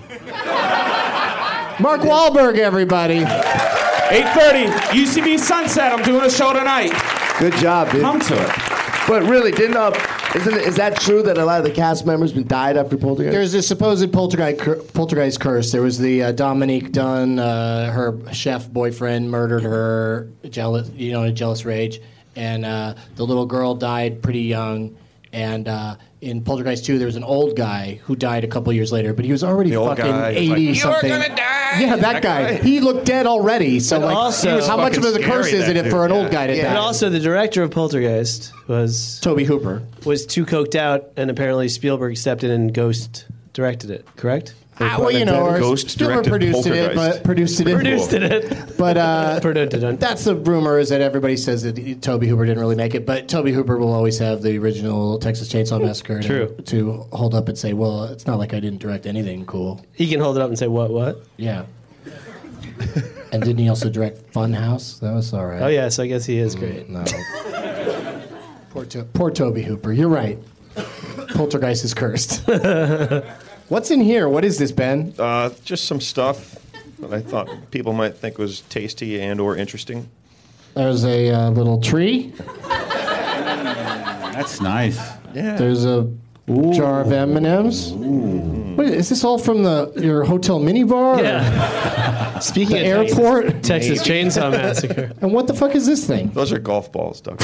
Mark Wahlberg, everybody.
8:30, UCB Sunset. I'm doing a show tonight.
Good job, dude.
Come to it.
But really, is that true that a lot of the cast members been died after Poltergeist?
There's a supposed poltergeist curse. There was the Dominique Dunn, her chef boyfriend murdered her, in a jealous rage, and the little girl died pretty young. And in Poltergeist 2, there was an old guy who died a couple years later, but he was already
old
fucking
guy,
80
like,
something.
"You're gonna die!"
Yeah, that guy. He looked dead already. So
But
like,
also-
how much of a
fucking
curse
scary,
is it
that
for an
dude,
old guy to
yeah.
die?
And also, the director of Poltergeist was
Toby Hooper.
too coked out, and apparently Spielberg stepped in and ghost directed it. Correct?
Well, you know, or
Ghost
Spielberg
directed
produced it,
Poltergeist.
but produced
it.
But
Dun-dun-dun-dun.
that's the rumor, is that everybody says that Tobe Hooper didn't really make it, but Tobe Hooper will always have the original Texas Chainsaw Massacre to hold up and say, well, it's not like I didn't direct anything cool.
He can hold it up and say, what?
Yeah. And didn't he also direct Funhouse? That was all right.
Oh, yeah, so I guess he is great.
No. Poor Tobe Hooper. You're right. Poltergeist is cursed. What's in here? What is this, Ben?
Just some stuff that I thought people might think was tasty and or interesting.
There's a little tree.
That's nice.
Yeah.
There's a jar of M&Ms. What is this all from your hotel minibar?
Yeah. Speaking
The
of
airport?
Texas Chainsaw Massacre.
And what the fuck is this thing?
Those are golf balls, Doug.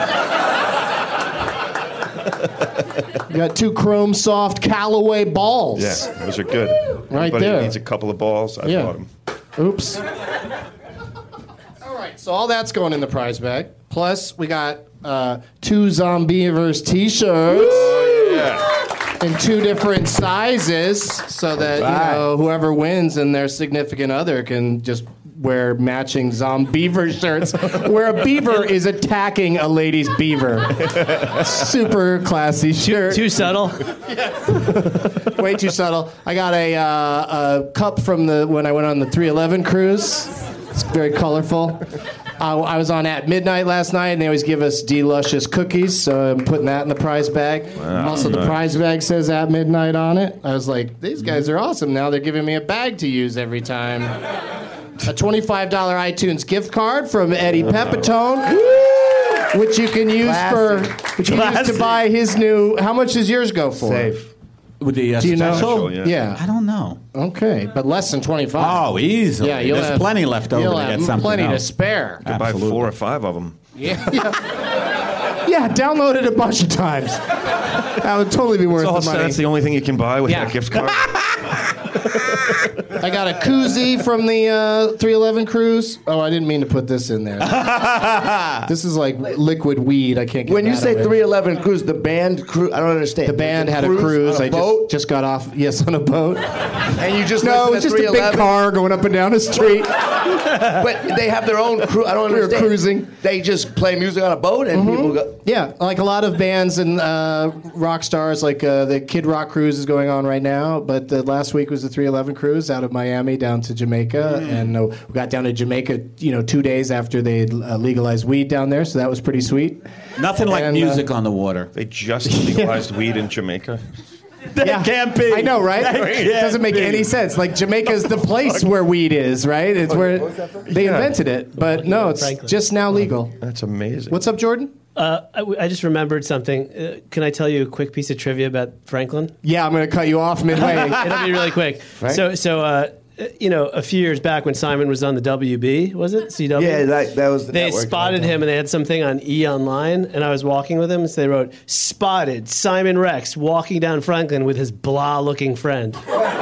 You got 2 chrome soft Callaway balls.
Yeah, those are good.
Right
Everybody
there.
needs a couple of balls. I bought them.
Oops. All right, so all that's going in the prize bag. Plus, we got 2 Zombievers T-shirts.
Yeah.
In 2 different sizes, so that you know whoever wins and their significant other can just wear matching Zombeaver shirts, where a beaver is attacking a lady's beaver. Super classy shirt.
Too subtle?
Way too subtle. I got a cup from when I went on the 311 cruise. It's very colorful. I was on At Midnight last night, and they always give us Deluscious cookies, so I'm putting that in the prize bag. Also, the prize bag says At Midnight on it. I was like, these guys are awesome. Now they're giving me a bag to use every time. A $25 iTunes gift card from Eddie Pepitone, which you can use to buy his new. How much does yours go for?
Safe.
With the
Do you know?
special?
Yeah.
I don't know.
Okay, but less than 25.
Oh, easily.
Yeah, you'll
There's
have
plenty left over
you'll
to
have
get something
plenty to
else.
spare.
Buy
Absolutely.
4 or 5 of them.
Yeah. Yeah, download it a bunch of times. That would totally be worth the money.
That's the only thing you can buy with
Yeah.
that gift card.
I got a koozie from the 311 cruise. Oh, I didn't mean to put this in there. This is like liquid weed. I can't get
When you
that
say
away.
311 cruise, the band cruise, I don't understand.
The band had a
On
cruise.
a
I
boat?
just got off. Yes, on a boat.
And you just
No,
listen
it's
to
just a big
311?
car going up and down a street.
But they have their own cruise. I don't
We were
understand.
cruising.
They just play music on a boat and people go.
Yeah, like a lot of bands and rock stars, like the Kid Rock cruise is going on right now. But last week was the 311 cruise out of Miami down to Jamaica, and we got down to Jamaica, 2 days after they legalized weed down there. So that was pretty sweet.
Nothing like
And,
music on the water.
They just legalized weed in Jamaica.
That can't be.
I know, right?
That
It doesn't make
can't be.
any sense. Like Jamaica's the place where weed is, right? It's where they invented it, but no, it's
Franklin.
just now legal.
That's amazing.
What's up, Jordan?
I just remembered something. Can I tell you a quick piece of trivia about Franklin?
Yeah, I'm going to cut you off midway.
It'll be really quick. So a few years back when Simon was on the WB, was it CW?
Yeah, that was the
They
network.
spotted him and they had something on E! Online, and I was walking with him, and so they wrote, "Spotted Simon Rex walking down Franklin with his blah-looking friend."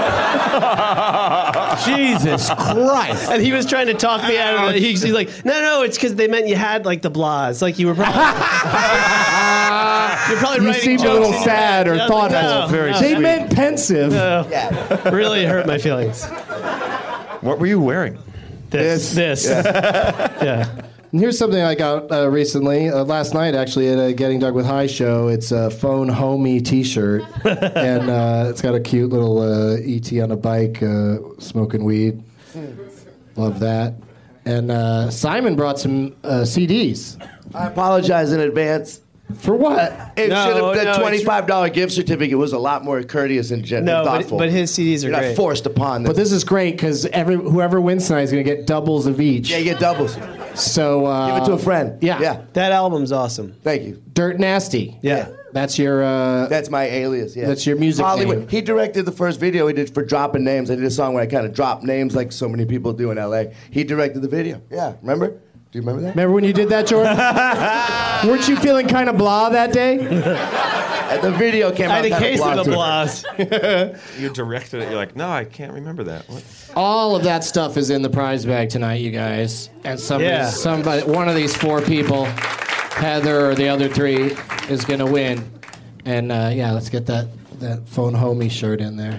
Jesus Christ.
And he was trying to talk me out of it. He's like, no, it's because they meant you had like the blahs. Like you were probably, you're probably
You
writing
seemed a
jokes
little
in your
sad
head.
or
I was like,
thoughtful.
no,
They
no.
meant pensive.
Really hurt my feelings.
What were you wearing?
This. Yeah.
And here's something I got recently, last night actually, at a Getting Dug with High show. It's a Phone Homie T-shirt, and it's got a cute little E.T. on a bike smoking weed. Love that. And Simon brought some CDs.
I apologize in advance.
For what?
It
No,
should have
no,
the $25 gift certificate was a lot more courteous and
No,
thoughtful.
but his CDs are
You're not
great.
forced upon
But
this.
this is great because whoever wins tonight is going to get doubles of each.
Yeah, you get doubles.
So
Give it to a friend.
Yeah.
That album's awesome.
Thank you.
Dirt Nasty.
Yeah.
That's your.
That's my alias. Yeah.
That's your music
Hollywood.
name.
He directed the first video he did for Dropping Names. I did a song where I kind of drop names like so many people do in L.A. He directed the video. Yeah, remember? Do you remember that?
Remember when you did that, Jordan? Weren't you feeling kind of blah that day?
The video came
I
out
had a
kinda
case of the
blonde.
blahs.
You directed it. You're like, no, I can't remember that. What?
All of that stuff is in the prize bag tonight, you guys. And
Yeah.
somebody, one of these 4 people, Heather or the other 3, is going to win. And let's get that Phone Homie shirt in there.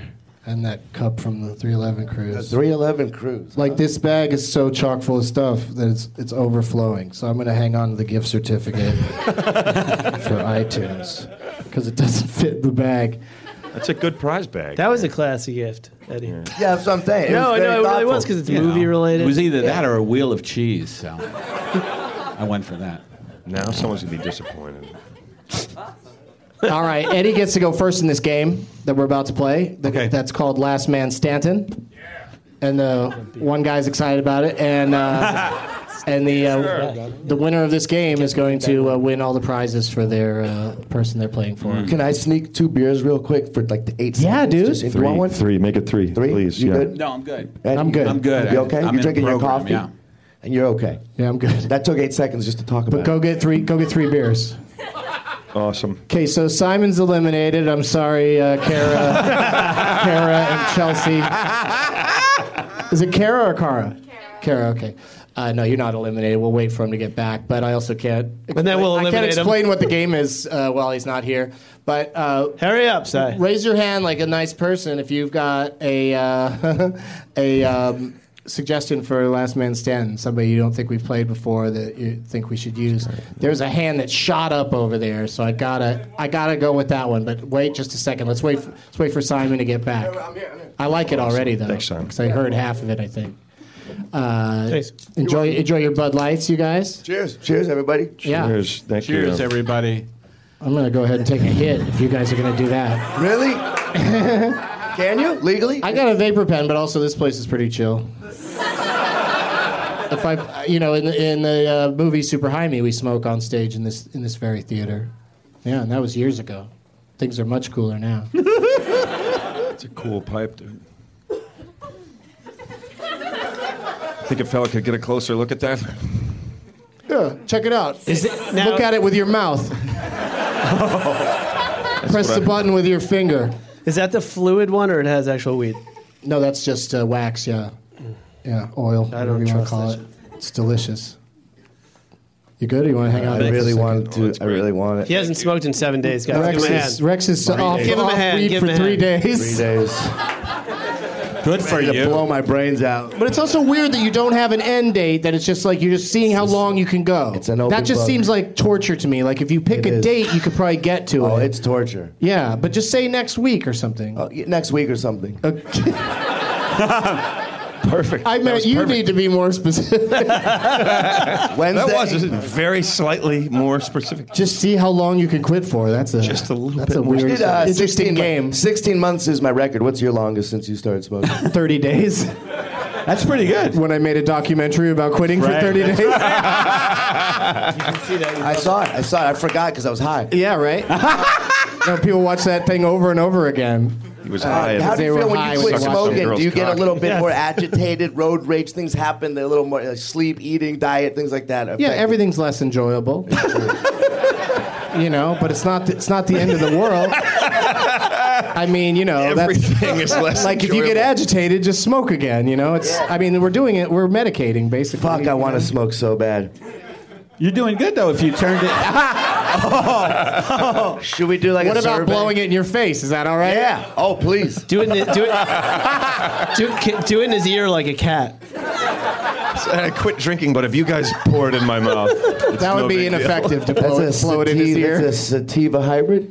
And that cup from the 311 cruise.
The 311 cruise.
Like this bag is so chock full of stuff that it's overflowing. So I'm going to hang on to the gift certificate for iTunes because it doesn't fit the bag.
That's a good prize bag.
That was a classy gift, Eddie.
Yeah, that's what I'm saying.
No,
it
really was because it's movie related.
It was either that or a wheel of cheese. So I went for that.
Now someone's going to be disappointed.
All right, Eddie gets to go first in this game that we're about to play.
Okay.
That's called Last Man Stanton. And one guy's excited about it. And the winner of this game is going to win all the prizes for their person they're playing for.
Can I sneak 2 beers real quick for like the 8 seconds?
Yeah, dude.
Do you want one?
3. Make it 3,
3?
please.
You
Yeah.
good?
No, I'm good.
Ed,
I'm good.
I'm good.
You okay?
I'm
You're
in
drinking your
program,
coffee?
yeah.
And you're okay.
Yeah, I'm good.
That took 8 seconds just to talk about
But go get 3 beers.
Awesome.
Okay, so Simon's eliminated. I'm sorry, Kara and Chelsea. Is it Kara or Kara? Kara, okay. No, you're not eliminated. We'll wait for him to get back. But I also can't.
And then we'll
I can't
eliminate him.
explain what the game is while he's not here. But
Hurry up, Si.
raise your hand like a nice person if you've got a suggestion for Last Man Standing. Somebody you don't think we've played before that you think we should use. There's a hand that shot up over there, so I gotta go with that one. But wait just a second. Let's wait for Simon to get back. I like it already though.
Thanks, Simon.
Because I heard half of it, I think.
Thanks.
Enjoy your Bud Lights, you guys.
Cheers. Cheers, everybody.
Yeah.
Cheers. Thank
Cheers,
you.
everybody.
I'm gonna go ahead and take a hit if you guys are gonna do that.
Really? Can you? Legally?
I got a vapor pen, but also this place is pretty chill. If in the movie Super High Me, we smoke on stage in this very theater. Yeah, and that was years ago. Things are much cooler now.
It's a cool pipe, dude. Think a fella could get a closer look at that?
Yeah, check it out.
Is it now?
Look at it with your mouth. Press the button with your finger.
Is that the fluid one, or it has actual weed?
No, that's just wax. Yeah, oil.
I don't
whatever you want
trust
to call
that
it. It's delicious. You good? Or you want to hang out?
I really want to. I really want it.
He hasn't smoked in 7 days, guys. Give him a hand.
Rex is off,
days.
Give him a
off
hand,
weed
give
for
him a
3
hand.
days.
3 days.
Good for
Ready to
you.
blow my brains out.
But it's also weird that you don't have an end date, that it's just like you're just seeing how long you can go.
It's an open
that just
book.
seems like torture to me. Like if you pick
It
a
is.
date, you could probably get to
Oh,
it.
it's torture.
Yeah, but just say next week or something.
Next week or something.
Perfect.
I meant you need to be more specific.
Wednesday.
That was very slightly more specific.
Just see how long you can quit for. That's a
Just a little
that's
bit
a
more.
weird,
Did,
interesting
16
game.
16 months is my record. What's your longest since you started smoking?
30 days.
That's pretty good.
When I made a documentary about quitting for
Right.
30 days.
I saw it. I forgot because I was high.
Yeah, right. No, people watch that thing over and over again.
He was high.
How do
They
you
were
feel when
high
you
when
quit
they watched
smoking?
some
Do you
girl's
get a
cock.
little bit more agitated? Road rage things happen. They're a little more sleep, eating, diet, things like that.
Yeah, everything's less enjoyable. You know, but it's not the end of the world. I mean, you know,
Everything is less
like if you get
enjoyable.
agitated, just smoke again. You know, it's. I mean, we're doing it. We're medicating basically.
Fuck, I want to smoke so bad.
You're doing good though. If you turned it,
Should we do like
What
a
about
survey?
blowing it in your face? Is that all right?
Yeah. Oh, please.
Do it in his ear like a cat.
I quit drinking, but if you guys pour it in my mouth, it's
That would
no
be
big deal.
ineffective to blow it in his ear.
That's a sativa hybrid.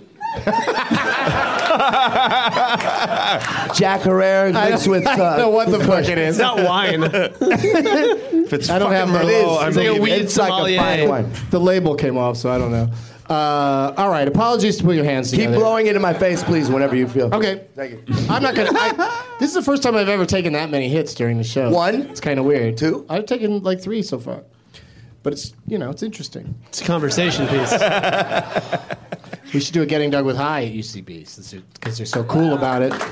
Jack Herrera mixed with.
I don't know what the fuck it is.
It's not wine.
If it's
I don't have
fucking
my-
Merlot,
It
I'm
is. It's like a
leaving.
weed
It's like a
sommelier.
fine wine.
The label came off, so I don't know. All right, apologies to put your hands
Keep
together.
blowing it in my face, please, whenever you feel.
Okay.
Thank you.
I'm not gonna. This is the first time I've ever taken that many hits during the show.
One?
It's kind of weird.
2?
I've taken like 3 so far, but it's it's interesting.
It's a conversation piece.
We should do a Getting Dug with High at UCB because they're so cool about it.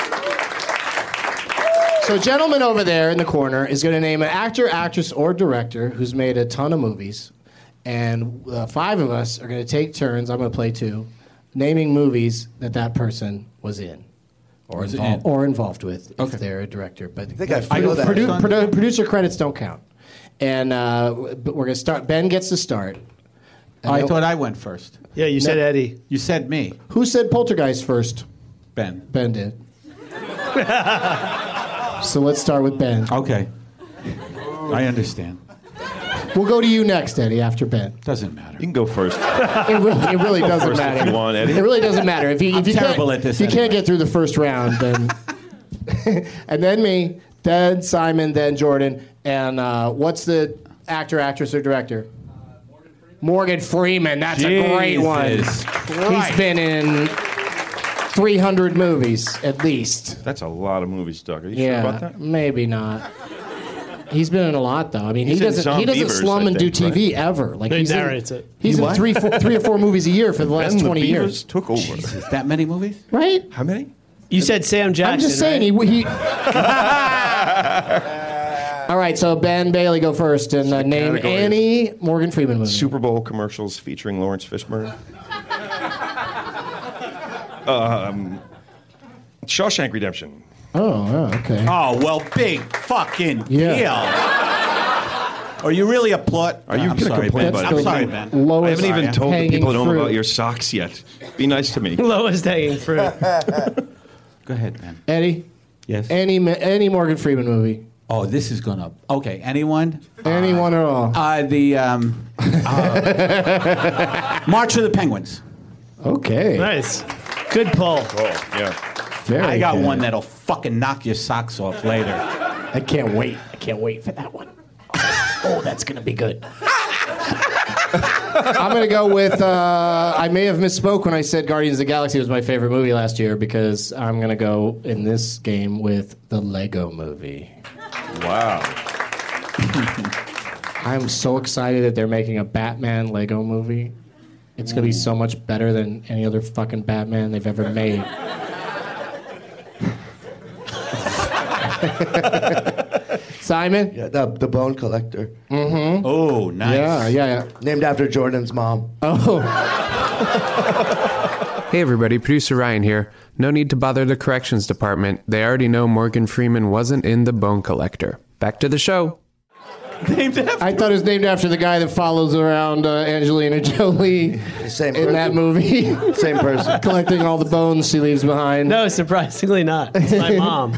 So, a gentleman over there in the corner is going to name an actor, actress, or director who's made a ton of movies, and 5 of us are going to take turns. I'm going to play 2, naming movies that person was in. Or involved with, if they're a director. But
I think I feel that.
producer credits don't count. And but we're going to start. Ben gets to start. And
I
then-
thought I went first.
Yeah, you said Eddie.
You said me,
Who said Poltergeist first?
Ben.
Ben did. So let's start with Ben.
Okay. I understand.
We'll go to you next, Eddie, after Ben.
Doesn't matter.
You can go first.
It really doesn't
First
matter.
if you want, Eddie.
It really doesn't matter. If you
terrible
can't,
at this
if you can't
anyway.
get through the first round, then and then me, then Simon, then Jordan, and what's the actor, actress, or director? Morgan Freeman. That's a great one.
Jesus
He's been in 300 movies at least.
That's a lot of movies, Doug. Are you
Yeah,
sure about that?
maybe not. He's been in a lot though. I mean, he
He's in
doesn't
Zombievers,
slum and
I think,
do TV ever. Like
He
he's
narrates
in,
it.
He's in three or four movies a year for the last
Ben
20
the
years.
Beavers took over.
Is that many movies?
Right?
How many?
You said Sam Jackson.
I'm just saying
right?
he All right, so Ben Bailey, go first and name
category
any Morgan Freeman movie.
Super Bowl commercials featuring Lawrence Fishburne. Shawshank Redemption.
Oh, okay.
Oh, well, big fucking
Yeah.
deal. Are you really a plot?
Are you
I'm
gonna
sorry,
complain
Ben.
about
I'm
it?
sorry,
the
Ben.
I
lowest
haven't even told the
hanging
people at home
fruit.
about your socks yet. Be nice to me.
Lowest hanging fruit.
Go ahead, Ben.
Eddie,
Yes.
any Morgan Freeman movie.
Oh, this is gonna. Okay, anyone?
Anyone at all.
March of the Penguins.
Okay.
Nice. Good pull.
Oh, yeah.
Very
I got
good.
one that'll fucking knock your socks off later.
I can't wait. I can't wait for that one. Oh, that's going to be good. I'm going to go with, I may have misspoke when I said Guardians of the Galaxy was my favorite movie last year because I'm going to go in this game with the Lego Movie.
Wow.
I'm so excited that they're making a Batman Lego Movie. It's going to be so much better than any other fucking Batman they've ever made. Simon?
Yeah, the Bone Collector.
Oh, nice.
Yeah.
Named after Jordan's mom.
Oh,
Hey everybody, producer Ryan here. No need to bother the corrections department. They already know Morgan Freeman wasn't in The Bone Collector. Back to the show.
I thought it was named after the guy that follows around Angelina Jolie
Same
in that movie,
Same person.
collecting all the bones she leaves behind.
No, surprisingly not. It's my mom.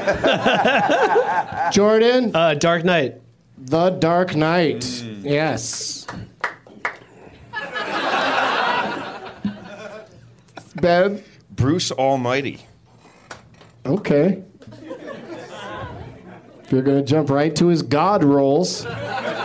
Jordan,
Dark Knight.
The Dark Knight. Yes. Ben?
Bruce Almighty.
Okay. If you're going to jump right to his God roles.
Should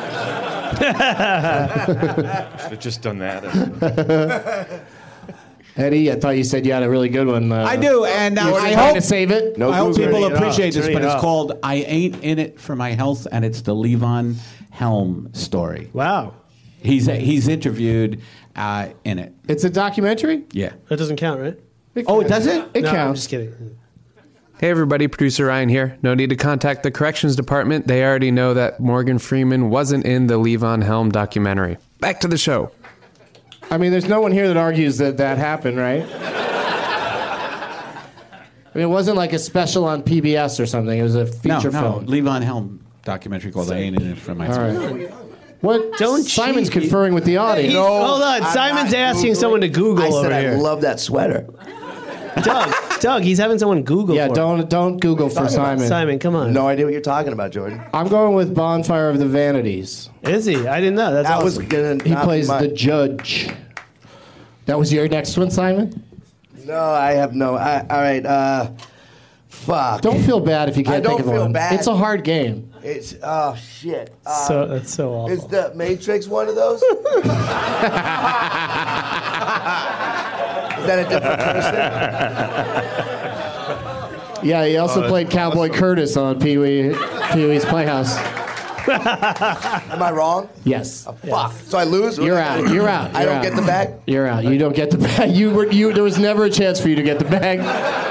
have just done that.
Eddie, I thought you said you had a really good one.
I do, and
I
I
hope
hope
to save it.
No
I hope
Google
people
it up.
appreciate this,
Turn
but
it
it's
up.
called "I Ain't in It for My Health," and it's the Levon Helm story.
Wow.
He's interviewed in it.
It's a documentary?
Yeah.
That doesn't count, right?
Oh, it doesn't?
It
No, I'm
counts.
just kidding.
Hey everybody, producer Ryan here. No need to contact the corrections department. They already know that Morgan Freeman wasn't in the Levon Helm documentary. Back to the show.
I mean, there's no one here that argues that that happened, right? I mean, it wasn't like a special on PBS or something. It was a feature film.
Levon Helm documentary called "I Ain't in It for My
All
Health."
right. What?
Don't
Simon's
cheat.
conferring with the audience.
Hold on.
I'm
Simon's
not
asking
Googling.
someone to Google
I said
over
I
here.
love that sweater.
Doug, he's having someone Google
Yeah,
for
don't Google for Simon.
Simon, come on.
No idea what you're talking about, Jordan.
I'm going with Bonfire of the Vanities.
Is he? I didn't know. That's
That
awesome.
was gonna.
He
not
plays
be my-
the judge. That was your next one, Simon?
No, I have no. All right. Fuck.
Don't feel bad if you can't
I don't
think of
feel
one.
bad.
It's a hard game.
It's shit.
That's so awful.
Is the Matrix one of those? Is that a different person?
Yeah, he also played Cowboy Curtis on Pee-wee's Playhouse.
Am I wrong?
Yes.
Fuck. So I lose.
You're out. You're out.
I
You're
don't
out.
get the bag.
You're out. You don't get the bag. You. There was never a chance for you to get the bag.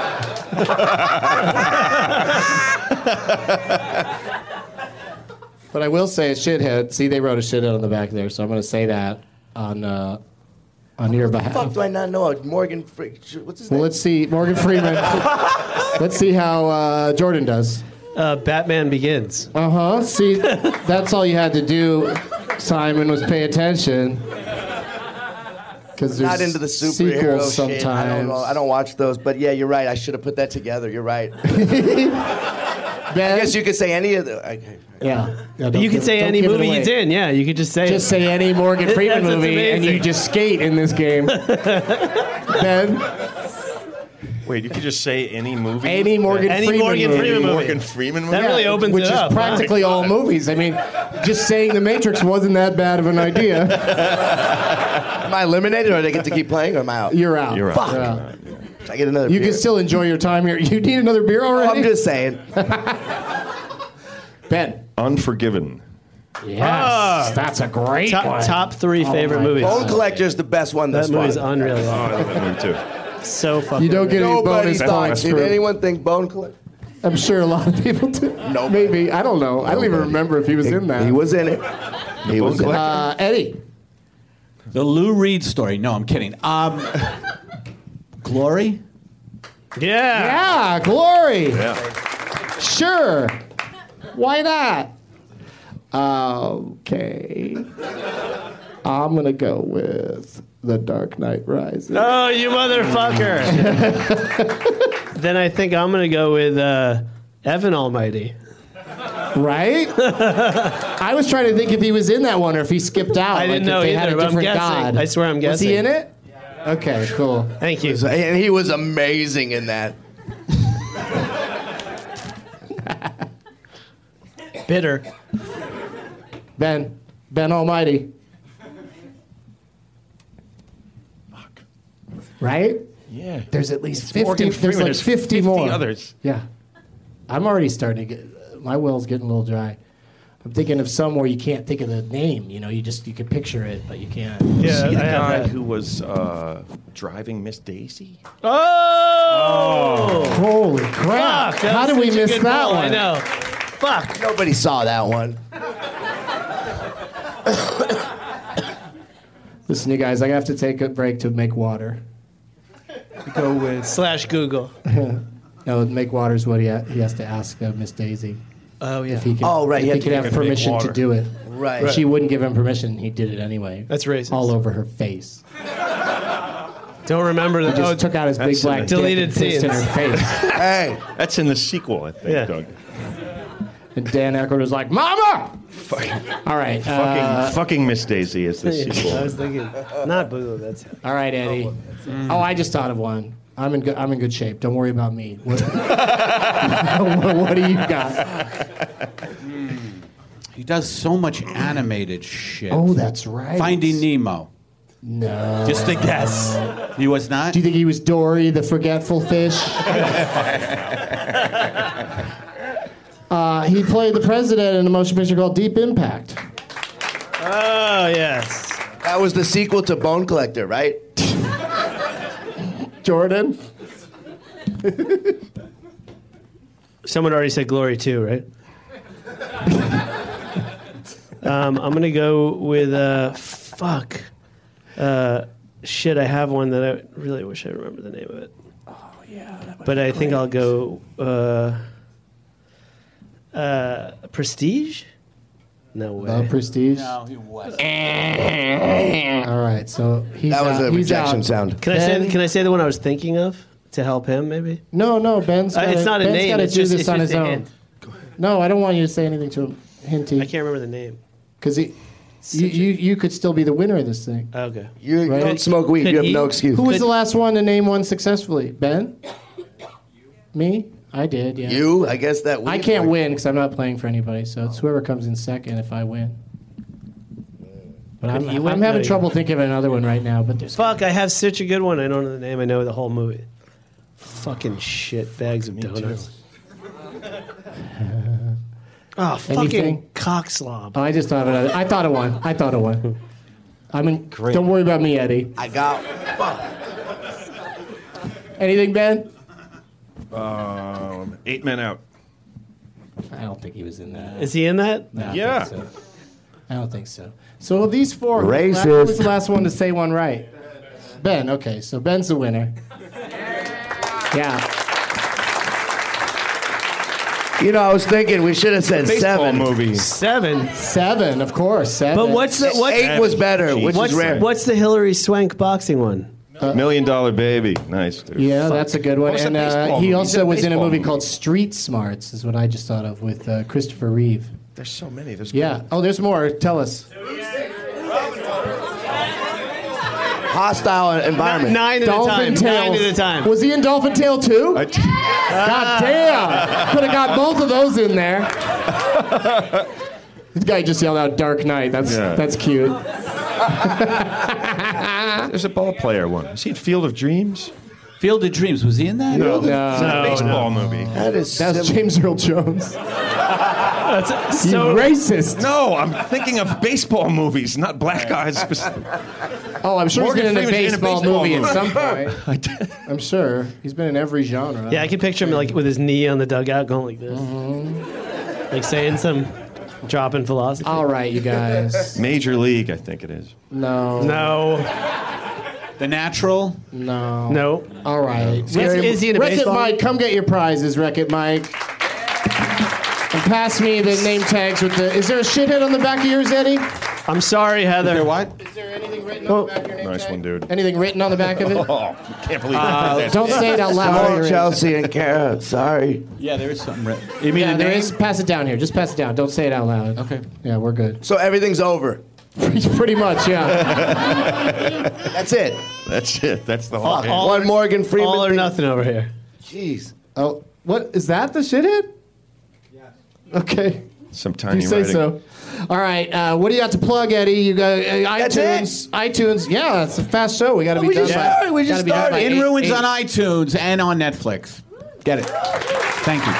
But I will say a shithead. See, they wrote a shithead on the back there, so I'm going to say that on your behalf.
Fuck, do I not know? Morgan. What's his name?
Well, let's see. Morgan Freeman. Let's see how Jordan does.
Batman Begins.
See, that's all you had to do, Simon, was pay attention. Because
Not into the superhero
sequels
shit.
sometimes.
I don't know. I don't watch those. But yeah, you're right. I should have put that together. You're right. I
Ben?
guess you could say any of the.
Yeah. Yeah,
You could say any movie he's in. Yeah, you could just say
Just say any Morgan Freeman
That's
movie, and you
amazing.
just skate in this game. Ben?
Wait, you could just say any movie?
Any Morgan
Any
Freeman
Morgan
movie.
Freeman movie.
Morgan Freeman movie?
That really opens
Which
it
is
up.
practically all movies. I mean, just saying The Matrix wasn't that bad of an idea.
Am I eliminated, or do I get to keep playing, or am I out?
You're out.
You're
Fuck.
right.
I get another.
You
beer.
can still enjoy your time here. You need another beer
Oh,
already?
I'm just saying.
Ben.
Unforgiven.
Yes. That's a great one.
Top 3 favorite
my
movies.
Bone Collector's the best one
That
thus far.
movie's unreal.
Oh, I love that movie too.
So fucking.
You don't get any
Nobody
bonus
thought.
points
Did
for
anyone think Bone Collector?
I'm sure a lot of people do.
Nobody.
Maybe. I don't know. I don't even remember if he was in that.
He was in it. He was in it.
Eddie.
The Lou Reed story. No, I'm kidding. Glory?
Yeah.
Yeah, Glory.
Yeah.
Sure. Why not? Okay. I'm going to go with The Dark Knight Rises.
Oh, you motherfucker. Then I think I'm going to go with Evan Almighty.
Right? I was trying to think if he was in that one or if he skipped out.
I didn't
like
know
if they had
either,
a
but I'm
different
guessing.
god.
I swear I'm
Was he
guessing.
in it? Okay, cool.
Thank you.
And he was amazing in that.
Bitter.
Ben Almighty. Right?
Yeah.
There's at least
It's
50.
Morgan
There's
Freeman.
like
There's
50 more.
others.
Yeah. I'm already starting to get, my well's getting a little dry. I'm thinking of some where you can't think of the name. You know, you could picture it, but you can't.
Yeah,
See the
I have
guy
that.
who was driving Miss Daisy?
Oh!
Holy crap.
Fuck, that
How
was
did we
such a
miss
good
that
role,
one?
I know. Fuck.
Nobody saw that one.
Listen, you guys, I have to take a break to make water.
Go with /Google.
No, make water is what he has to ask Miss Daisy.
Oh yeah.
If he can,
Oh, right, he
If
had
he
to
could have
make
permission to
water.
do it.
Right.
If she wouldn't give him permission, he did it anyway.
That's racist.
All over her face.
Don't remember
He
that.
just took out his big
that's
black
in
dick
deleted
and pissed in
scenes.
her face.
Hey.
That's in the sequel, I think,
Yeah.
Doug.
And Dan Aykroyd was like, "Mama!" All right.
Fucking Miss Daisy is the
I
sequel.
was thinking, not Boo. That's
All right, Eddie. Oh, I just thought of one. I'm in good shape. Don't worry about me. What, what do you got?
He does so much animated shit.
Oh, that's right.
Finding Nemo.
No.
Just a guess. He was not?
Do you think he was Dory, the forgetful fish? He played the president in a motion picture called Deep Impact.
Oh yes.
That was the sequel to Bone Collector, right?
Jordan?
Someone already said Glory too, right? I'm gonna go with fuck. Shit, I have one that I really wish I remember the name of it. Oh yeah. But I think I'll go Prestige. No way.
Prestige?
No, he wasn't.
All right, so he's
That was
out.
a
He's
rejection
out.
sound.
Can I say the one I was thinking of to help him maybe?
No, Ben's got
It's not a name.
got to
It's
do
just,
this
it's
on
just
his
a
own.
hint.
No, I don't want you to say anything to him. Hinty.
I can't remember the name.
Because you could still be the winner of this thing.
Okay.
You
Right.
don't smoke weed.
Could
You have
he-
no excuse.
Who was the last one to name one successfully? Ben? Me? I did, yeah.
You? I guess that.
I can't win because I'm not playing for anybody, so it's whoever comes in second if I win. But
Could he
I'm
win?
having
No,
trouble thinking of another one right now. But there's
Fuck, I have such a good one. I don't know the name. I know the whole movie. Fucking shit bags of donuts. Oh, fucking
Anything?
cockslob.
Oh, I just thought of it. I thought of one. Don't worry about me, Eddie.
I got.
Anything, Ben?
8 Men Out.
I don't think he was in that.
Is he in that?
No,
Yeah.
I don't think so. So of these four, who
Racist.
was the last one to say one right? Ben. Okay, so Ben's the winner. Yeah.
You know, I was thinking we should have said
Baseball
7.
movie.
7.
7, of course. 7.
But what's the
8 was better, which is rare.
What's the Hillary Swank boxing one?
$1 Million Baby. Nice, dude.
Yeah, that's a good one.
What's the
And
baseball
he
movie?
also was in a
Baseball
movie
movie.
called Street Smarts, is what I just thought of, with Christopher Reeve.
There's so many. There's
Yeah. Oh, there's more. Tell us.
Hostile environment.
9 at a time. 9 at a time.
Was he in Dolphin Tale too? God damn! Could have got both of those in there. This guy just yelled out "Dark Knight." That's cute.
There's a ball player one. Is he in Field of Dreams?
Field of Dreams, was he in that?
No. It's a baseball movie.
That's James Earl Jones.
That's
You racist.
No, I'm thinking of baseball movies, not black guys.
Oh, I'm sure
Morgan
he's been in a
Freeman's
baseball movie at some
movie.
point. I'm sure he's been in every genre.
Yeah, I can picture him like with his knee on the dugout going like this. Like saying some dropping philosophy.
All right, you guys.
Major League, I think it is.
No.
No.
The Natural?
No.
No.
All right.
Is he in a
Wreck-It
baseball?
Mike, come get your prizes, Wreck-It Mike. And pass me the name tags with the... Is there a shithead on the back of yours, Eddie?
I'm sorry, Heather.
What?
Is there anything written on the back of your name
Nice
tag?
one, dude.
Anything written on the back of it?
Oh, can't believe that.
Don't say it out loud.
Sorry, Chelsea and Kara. Sorry.
Yeah, there is something written. You mean
Yeah,
the
there
name?
is. Pass it down here. Just pass it down. Don't say it out loud.
Okay.
Yeah, we're good.
So everything's over.
Pretty much, yeah.
That's it.
That's it. That's the whole game.
One Morgan Freeman.
All or
thing.
nothing over here.
Jeez.
Oh, what? Is that the shithead? Yeah. Okay.
Some
You
tiny
say
writing.
so. All right. What do you got to plug, Eddie? You got
That's
iTunes. iTunes. Yeah, it's a fast show. We got to be
We
done
just
by.
started. We just
gotta be done by
started.
In
eight-
Ruins
eight-
on iTunes and on Netflix. Get it. Thank you.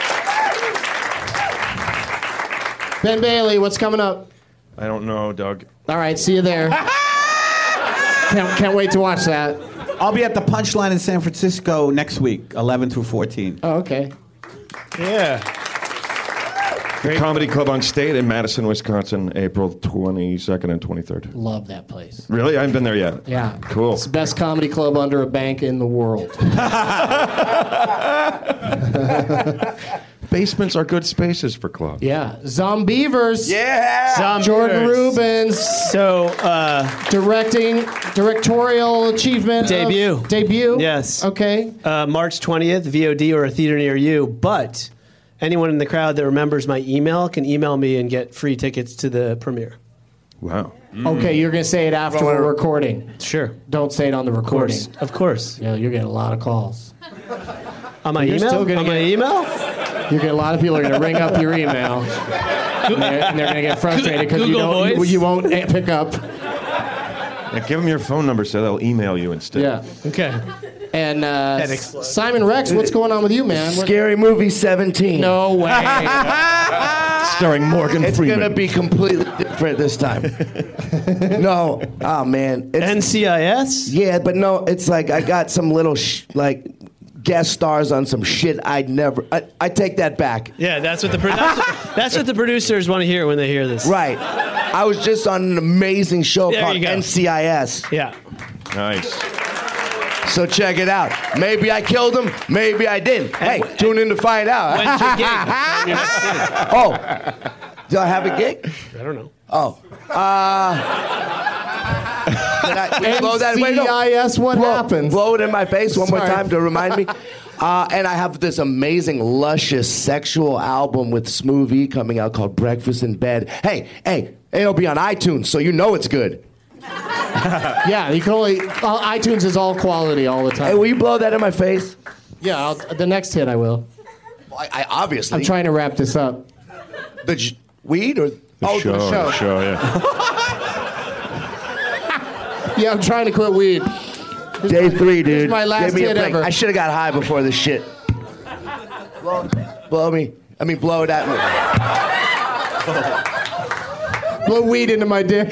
Ben Bailey, what's coming up?
I don't know, Doug.
All right, see you there. Can't wait to watch that.
I'll be at the Punchline in San Francisco next week, 11 through 14.
Oh, okay.
Yeah.
The Comedy Club on State in Madison, Wisconsin, April 22nd and 23rd.
Love that place.
Really? I haven't been there yet.
Yeah.
Cool.
It's the best comedy club under a bank in the world.
Basements are good spaces for clubs.
Yeah. Zombievers.
Yeah.
Jordan Rubens.
So,
Directorial achievement.
Debut.
Debut?
Yes.
Okay.
March 20th, VOD or a theater near you. But anyone in the crowd that remembers my email can email me and get free tickets to the premiere.
Wow.
Okay, you're going to say it after we're recording.
Sure.
Don't say it on the recording.
Of course.
Yeah, you're getting a lot of calls.
On my
You're
email?
still gonna
On my
get-
email?
You're getting a lot of people are going to ring up your email. And they're going to get frustrated because
Google
you
Voice?
won't pick up.
Yeah, give them your phone number so they'll email you instead.
Yeah.
Okay.
And Simon Rex, what's going on with you, man?
Scary Movie 17.
No way.
Starring Morgan
It's
Freeman.
going to be completely different this time. No. Oh, man. It's,
NCIS?
yeah, but no, it's like I got some little, guest stars on some shit I'd never... I take that back.
Yeah, that's what the producers want to hear when they hear this.
Right. I was just on an amazing show
There
called
you go.
NCIS.
Yeah.
Nice.
So check it out. Maybe I killed him. Maybe I didn't. Hey, tune in to find out.
When's your gig?
Oh, do I have a gig?
I don't know.
Oh. Did I blow that? Wait, no.
NCIS, what happens?
Blow it in my face one more
Sorry.
time to remind me. And I have this amazing, luscious, sexual album with Smooth E coming out called Breakfast in Bed. Hey, it'll be on iTunes, so you know it's good.
Yeah, you can only... iTunes is all quality all the
Hey,
time.
will you blow that in my face?
Yeah, the next hit I will.
I obviously.
I'm trying to wrap this up.
The weed or...
The show.
the show.
yeah.
Yeah,
I'm trying to quit weed.
Day 3, dude.
my last
Give me a
hit
break.
ever.
I should have got high before this shit. Blow me. I mean, blow it at me.
Blow weed into my dick.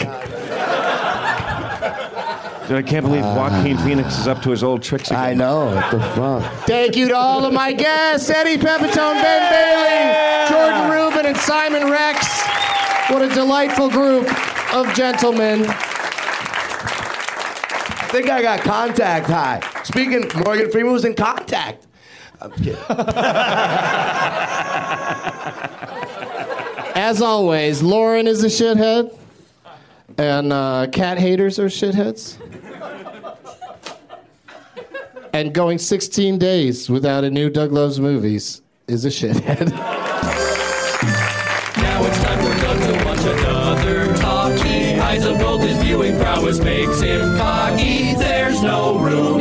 Dude, I can't believe Joaquin Phoenix is up to his old tricks again.
I know. What the fuck?
Thank you to all of my guests, Eddie Pepitone, Ben Bailey, Jordan Rubin, and Simon Rex. What a delightful group of gentlemen.
I think I got Contact high. Speaking, Morgan Freeman was in Contact. I'm kidding.
As always, Lauren is a shithead, and cat haters are shitheads. And going 16 days without a new Doug Loves Movies is a shithead.
Now it's time for Doug to watch another talkie. Eyes of gold, his viewing prowess makes him cocky. There's no room